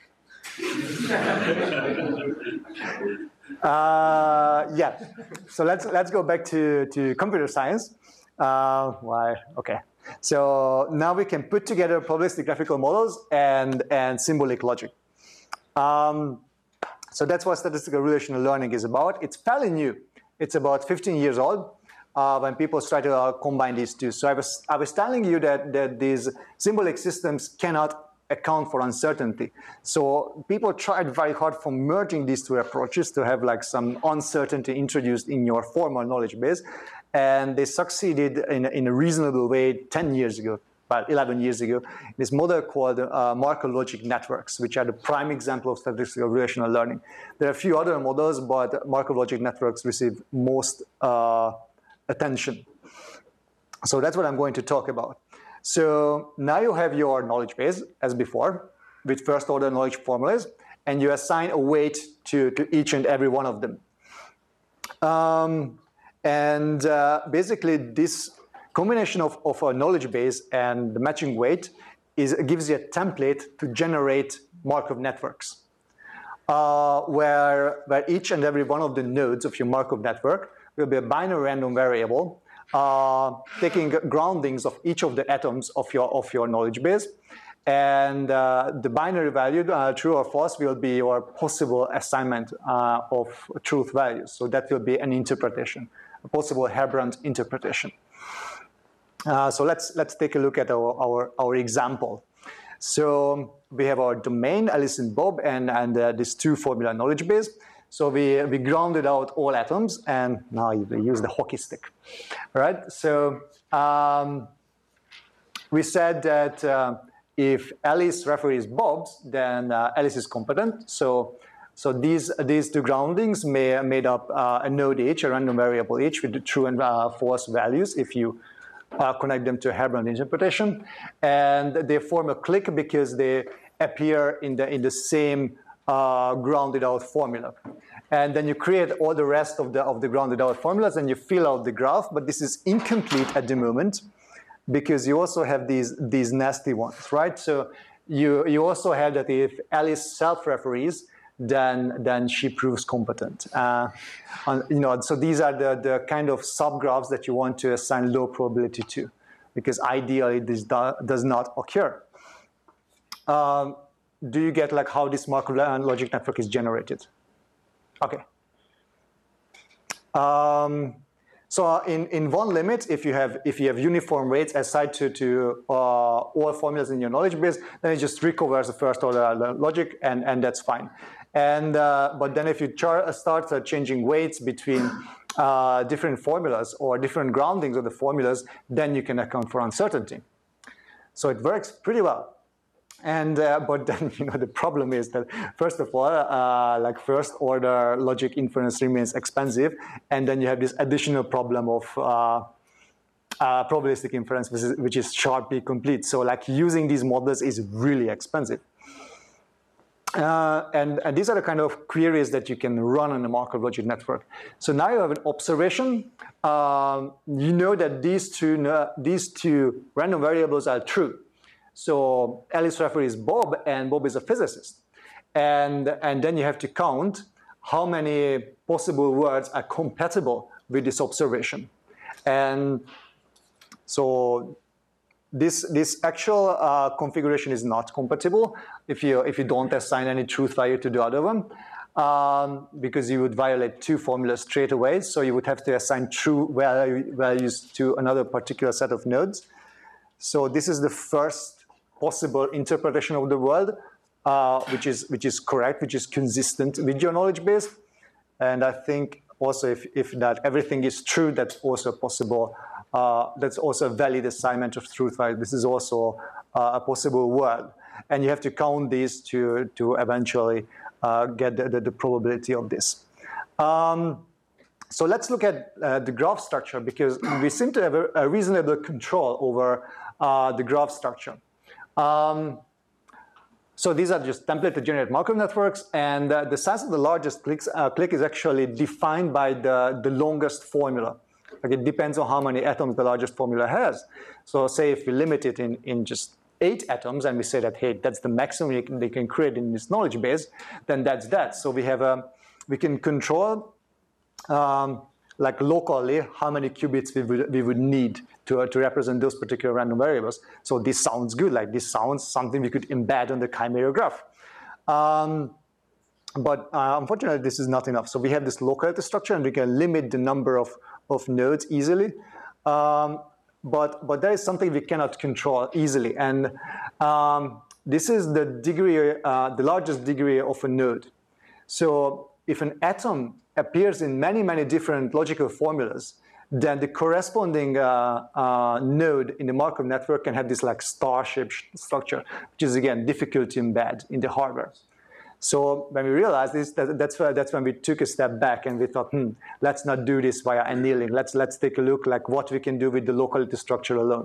uh, yeah. So let's let's go back to to computer science. Uh, why? Okay. So now we can put together probabilistic graphical models and, and symbolic logic. Um, so that's what statistical relational learning is about. It's fairly new. It's about fifteen years old uh, when people try to uh, combine these two. So I was, I was telling you that, that these symbolic systems cannot account for uncertainty. So people tried very hard for merging these two approaches to have like some uncertainty introduced in your formal knowledge base. And they succeeded in, in a reasonable way ten years ago, about eleven years ago, this model called uh, Markov logic networks, which are the prime example of statistical relational learning. There are a few other models, but Markov logic networks receive most uh, attention. So that's what I'm going to talk about. So now you have your knowledge base, as before, with first order knowledge formulas, and you assign a weight to, to each and every one of them. Um, And uh, basically, this combination of, of a knowledge base and the matching weight is, gives you a template to generate Markov networks, uh, where, where each and every one of the nodes of your Markov network will be a binary random variable, uh, taking groundings of each of the atoms of your, of your knowledge base. And uh, the binary value, uh, true or false, will be your possible assignment uh, of truth values. So that will be an interpretation, a possible Herbrand interpretation. Uh, so let's let's take a look at our, our, our example. So we have our domain, Alice and Bob, and, and uh, this two formula knowledge base. So we, we grounded out all atoms, and now we use the hockey stick, right? So um, we said that uh, if Alice referees Bob's, then uh, Alice is competent. So So these, these two groundings may, made up uh, a node H, a random variable H, with the true and uh, false values if you uh, connect them to a Herbrand interpretation. And they form a clique because they appear in the, in the same uh, grounded out formula. And then you create all the rest of the, of the grounded out formulas and you fill out the graph, but this is incomplete at the moment because you also have these, these nasty ones, right? So you, you also have that if Alice self-referees, then then she proves competent. Uh, on, you know, so these are the, the kind of subgraphs that you want to assign low probability to, because ideally this do, does not occur. Um, do you get like how this Markov logic network is generated? Okay. Um, so in, in one limit, if you have if you have uniform weights assigned to, to uh, all formulas in your knowledge base, then it just recovers the first order logic, and, and that's fine. And uh, but then if you char start uh, changing weights between uh, different formulas or different groundings of the formulas, then you can account for uncertainty. So it works pretty well. And uh, but then you know the problem is that first of all, uh, like first order logic inference remains expensive, and then you have this additional problem of uh, uh, probabilistic inference, which is, which is sharply complete. So like using these models is really expensive. Uh, and, and these are the kind of queries that you can run on the Markov logic network. So now you have an observation. Um, you know that these two, uh, these two random variables are true. So Alice referees Bob, and Bob is a physicist. And, and then you have to count how many possible words are compatible with this observation. And so This, this actual uh, configuration is not compatible if you, if you don't assign any truth value to the other one. um, because you would violate two formulas straight away. So you would have to assign true value, values to another particular set of nodes. So this is the first possible interpretation of the world, uh, which is which is correct, which is consistent with your knowledge base. And I think also if, if that everything is true, that's also possible. Uh, that's also a valid assignment of truth, right? This is also uh, a possible world. And you have to count these to, to eventually uh, get the, the, the probability of this. Um, so let's look at uh, the graph structure, because we seem to have a, a reasonable control over uh, the graph structure. Um, so these are just template to generate Markov networks, and uh, the size of the largest clicks, uh, click is actually defined by the, the longest formula. Like it depends on how many atoms the largest formula has. So say if we limit it in, in just eight atoms, and we say that, hey, that's the maximum you can, they can create in this knowledge base, then that's that. So we have a, we can control um, like locally how many qubits we would, we would need to, uh, to represent those particular random variables. So this sounds good, like this sounds something we could embed on the chimera graph. Um, but uh, unfortunately, this is not enough. So we have this locality structure, and we can limit the number of, of nodes easily. Um, But, but there is something we cannot control easily. And um, this is the degree, uh, the largest degree of a node. So if an atom appears in many, many different logical formulas, then the corresponding uh, uh, node in the Markov network can have this like star-shaped structure, which is, again, difficult to embed in the hardware. So when we realized this, that, that's, why, that's when we took a step back and we thought, hmm, let's not do this via annealing. Let's, let's take a look like what we can do with the locality structure alone.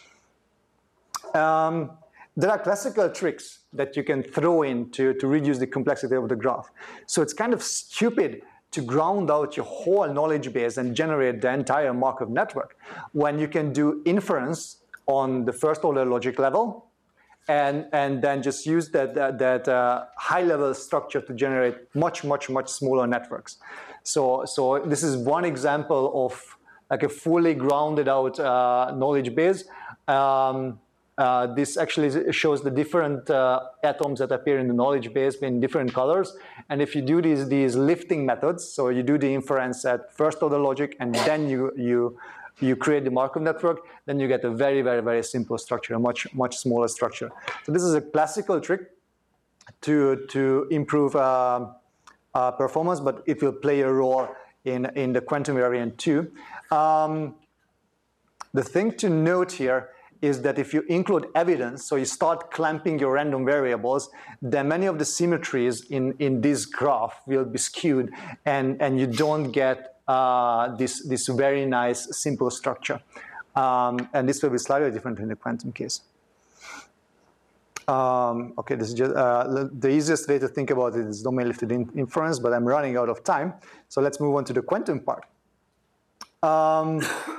Um, there are classical tricks that you can throw in to, to reduce the complexity of the graph. So it's kind of stupid to ground out your whole knowledge base and generate the entire Markov network when you can do inference on the first order logic level, And, and then just use that, that, that uh, high-level structure to generate much, much, much smaller networks. So, so this is one example of like a fully grounded out uh, knowledge base. Um, uh, this actually shows the different uh, atoms that appear in the knowledge base in different colors. And if you do these, these lifting methods, so you do the inference at first order logic, and then you, you you create the Markov network, then you get a very, very, very simple structure, a much, much smaller structure. So this is a classical trick to, to improve uh, uh, performance, but it will play a role in, in the quantum variant too. Um, the thing to note here is that if you include evidence, so you start clamping your random variables, then many of the symmetries in, in this graph will be skewed, and, and you don't get Uh, this, this very nice, simple structure. Um, and this will be slightly different in the quantum case. Um, okay, this is just, uh, the easiest way to think about it is domain-lifted in inference, but I'm running out of time. So let's move on to the quantum part. Um,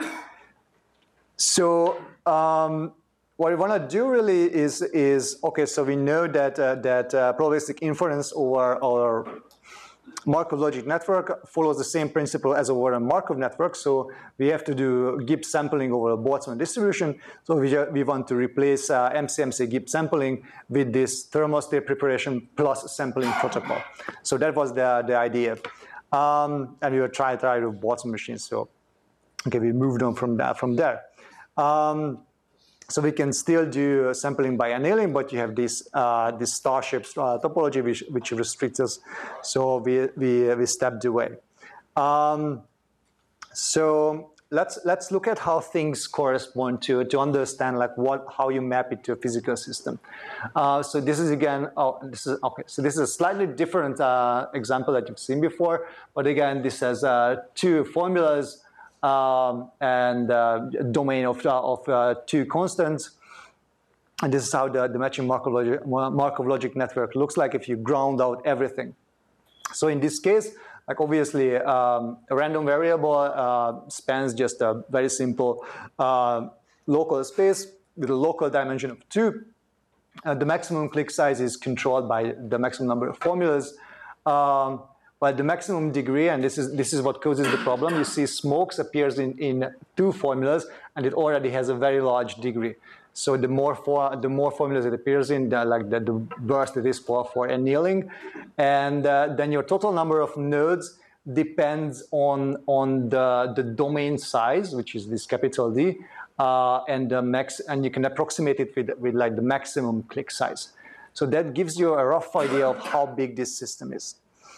so um, what we want to do really is, is, okay, so we know that, uh, that uh, probabilistic inference over our Markov logic network follows the same principle as over a Markov network, so we have to do Gibbs sampling over a Boltzmann distribution. So we, we want to replace uh, M C M C Gibbs sampling with this thermal state preparation plus sampling protocol. So that was the, the idea. Um, and we were trying to try with Boltzmann machines, so okay, we moved on from, that, from there. Um, So we can still do sampling by annealing, but you have this uh, this star-shaped uh, topology which, which restricts us. So we we we stepped away. Um, so let's let's look at how things correspond to to understand like what how you map it to a physical system. Uh, so this is again oh this is okay. So this is a slightly different uh, example that you've seen before, but again this has uh, two formulas. Um, and uh, domain of, uh, of uh, two constants. And this is how the, the matching Markov logic, Markov logic network looks like if you ground out everything. So in this case, like obviously um, a random variable uh, spans just a very simple uh, local space with a local dimension of two. Uh, the maximum click size is controlled by the maximum number of formulas. Um, But the maximum degree, and this is this is what causes the problem, you see smokes appears in, in two formulas, and it already has a very large degree. So the more for, the more formulas it appears in, the, like the, the worse it is for, for annealing. And uh, then your total number of nodes depends on, on the, the domain size, which is this capital D, uh, and the max, and you can approximate it with, with like the maximum click size. So that gives you a rough idea of how big this system is.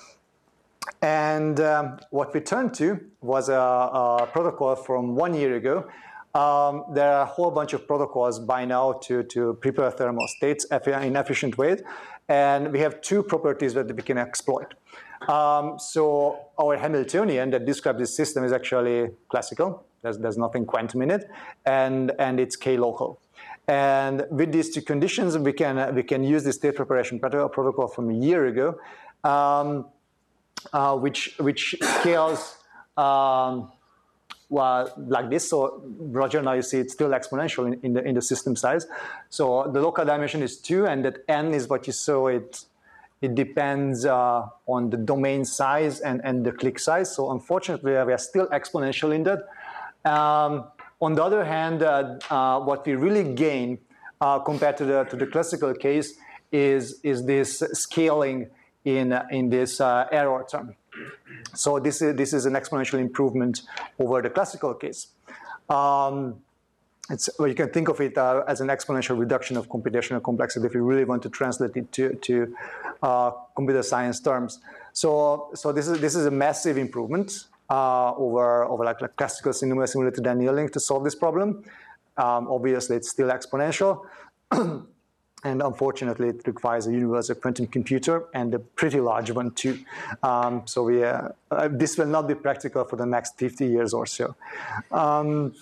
And um, what we turned to was a, a protocol from one year ago. Um, there are a whole bunch of protocols by now to, to prepare thermal states in efficient ways. And we have two properties that we can exploit. Um, so our Hamiltonian that describes this system is actually classical. There's, there's nothing quantum in it. And, and it's K-local. And with these two conditions, we can, we can use the state preparation protocol from a year ago, um, uh, which, which scales um, well, like this. So Roger, now you see it's still exponential in, in, the, in the system size. So the local dimension is two, and that n is what you saw. It, it depends uh, on the domain size and, and the click size. So unfortunately, we are still exponential in that. Um, On the other hand, uh, uh, what we really gain uh, compared to the to the classical case is is this scaling in uh, in this uh, error term. So this is this is an exponential improvement over the classical case. Um, it's well, you can think of it uh, as an exponential reduction of computational complexity if you really want to translate it to to uh, computer science terms. So so this is this is a massive improvement. Uh, over, over like, like classical cinema simulated annealing to solve this problem. Um, obviously, it's still exponential. And unfortunately, it requires a universal quantum computer and a pretty large one too. Um, so we, uh, uh, this will not be practical for the next fifty years or so. Um,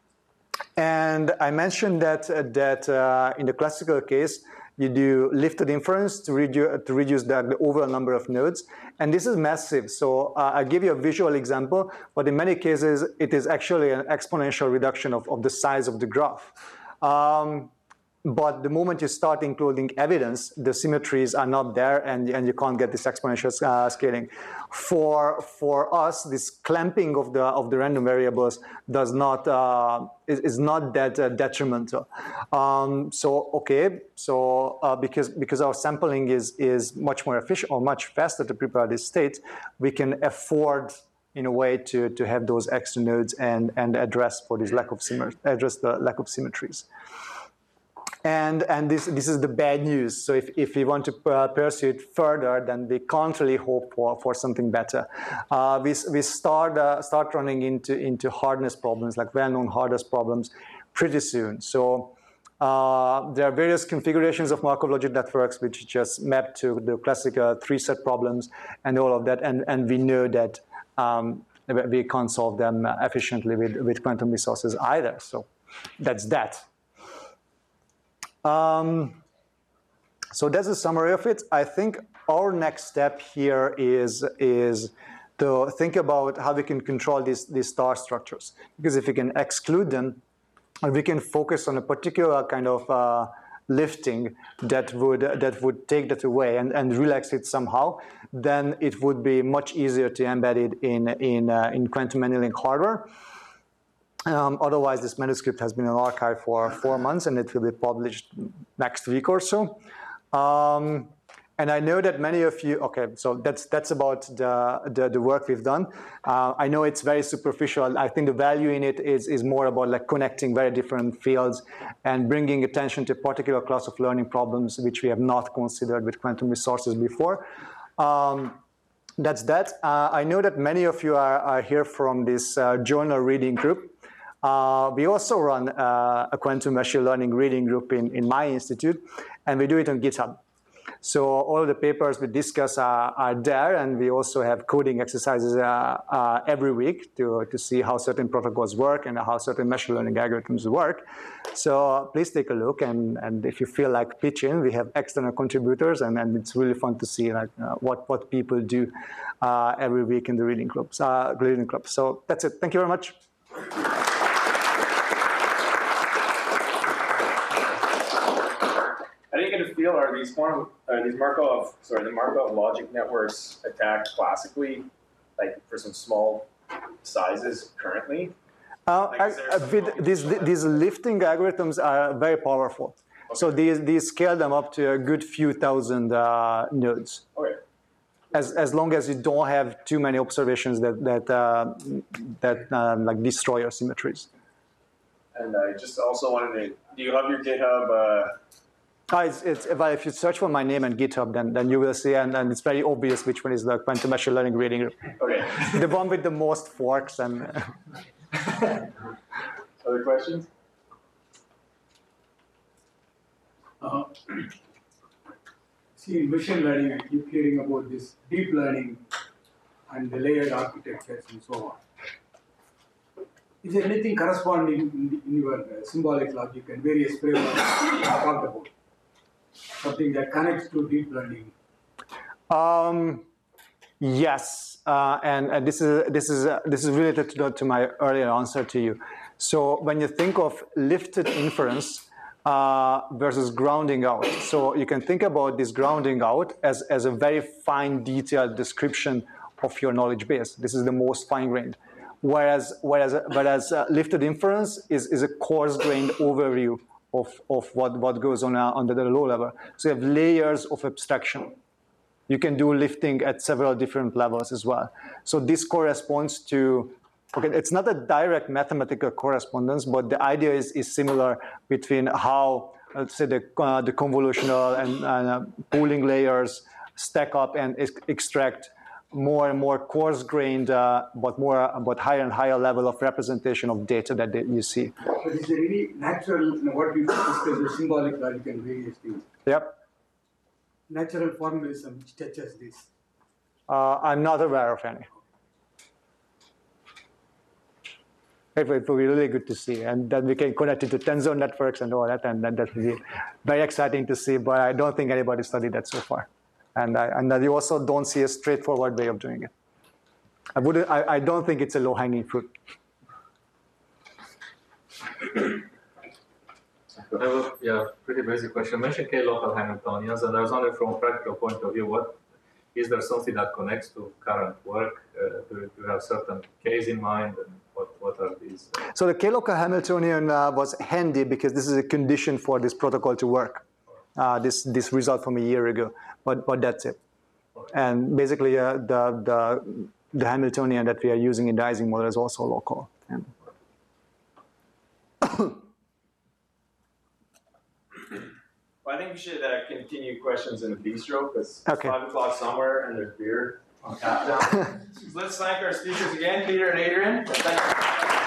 and I mentioned that, uh, that uh, in the classical case, you do lifted inference to, redu to reduce the, the overall number of nodes. And this is massive. So uh, I'll give you a visual example, but in many cases, it is actually an exponential reduction of, of the size of the graph. Um, but the moment you start including evidence, the symmetries are not there, and, and you can't get this exponential uh, scaling. For, for us, this clamping of the, of the random variables does not, uh, is, is not that uh, detrimental. Um, so, okay, so uh, because, because our sampling is, is much more efficient or much faster to prepare this state, we can afford in a way to, to have those extra nodes and, and address for this lack of symmetry, address the lack of symmetries. And, and this, this is the bad news. So if, if we want to uh, pursue it further, then we can't really hope for, for something better. Uh, we we start, uh, start running into, into hardness problems, like well-known hardness problems, pretty soon. So uh, there are various configurations of Markov logic networks which just map to the classical three-set problems and all of that. And, and we know that um, we can't solve them efficiently with, with quantum resources either. So that's that. Um, so that's a summary of it. I think our next step here is, is to think about how we can control these, these star structures. Because if we can exclude them, we can focus on a particular kind of uh, lifting that would, that would take that away and, and relax it somehow, then it would be much easier to embed it in, in, uh, in quantum annealing hardware. Um, otherwise, this manuscript has been in archive for four months, and it will be published next week or so. Um, and I know that many of you, okay, so that's that's about the, the, the work we've done. Uh, I know it's very superficial. I think the value in it is, is more about like connecting very different fields and bringing attention to a particular class of learning problems which we have not considered with quantum resources before. Um, that's that. Uh, I know that many of you are, are here from this uh, journal reading group. Uh, we also run uh, a quantum machine learning reading group in, in my institute, and we do it on GitHub. So all of the papers we discuss are, are there, and we also have coding exercises uh, uh, every week to, to see how certain protocols work and how certain machine learning algorithms work. So please take a look, and, and if you feel like pitching, we have external contributors, and, and it's really fun to see like, uh, what, what people do uh, every week in the reading clubs, uh, reading club. So that's it. Thank you very much. How do you get a feel? Are these quantum, are these Markov, sorry, the Markov logic networks attacked classically, like for some small sizes currently? Uh, Like, is there uh, some with focus these, on that? these lifting algorithms are very powerful. So these, these scale them up to a good few thousand uh, nodes. Okay. As, as long as you don't have too many observations that, that, uh, that um, like destroy your symmetries. And I just also wanted to, do you have your GitHub? Uh, Uh, it's, it's, if, I, if you search for my name on GitHub, then, then you will see, and, and it's very obvious which one is the quantum machine learning reading group. okay. The one with the most forks. And Other questions? Uh, see, in machine learning, I keep hearing about this deep learning and the layered architectures and so on. Is there anything corresponding in, the, in your uh, symbolic logic and various frameworks you talked about? Something that connects to deep learning? Um, yes, uh, and, and this is this is uh, this is related to, to my earlier answer to you. So when you think of lifted inference uh, versus grounding out, so you can think about this grounding out as as a very fine, detailed description of your knowledge base. This is the most fine-grained. Whereas whereas whereas uh, lifted inference is is a coarse-grained overview of of what what goes on uh, under the low level. So you have layers of abstraction. You can do lifting at several different levels as well. So this corresponds to, okay, it's not a direct mathematical correspondence, but the idea is, is similar between how, let's say, the, uh, the convolutional and uh, pooling layers stack up and ex extract more and more coarse-grained, uh, but more, but higher and higher level of representation of data that they, you see. But is there any natural, you know, what we discussed, the symbolic logic and various things? Yep. Natural formalism which touches this. Uh, I'm not aware of any. It will be really good to see, and then we can connect it to tensor networks and all that, and that that will be very exciting to see. But I don't think anybody studied that so far, and I, and you also don't see a straightforward way of doing it. I wouldn't. I, I don't think it's a low-hanging fruit. I have a yeah, pretty basic question. You mentioned K-local Hamiltonians, and I was wondering from a practical point of view, what is there something that connects to current work? Uh, do, do you have certain case in mind, and what, what are these? Uh... So the K-local Hamiltonian uh, was handy because this is a condition for this protocol to work. Uh, this this result from a year ago, but but that's it. Okay. And basically, uh, the the the Hamiltonian that we are using in the Ising model is also local. And Well, I think we should uh, continue questions in the bistro because okay. it's five o'clock somewhere and there's beer on tap now. So let's thank our speakers again, Peter and Adrian. Thank you.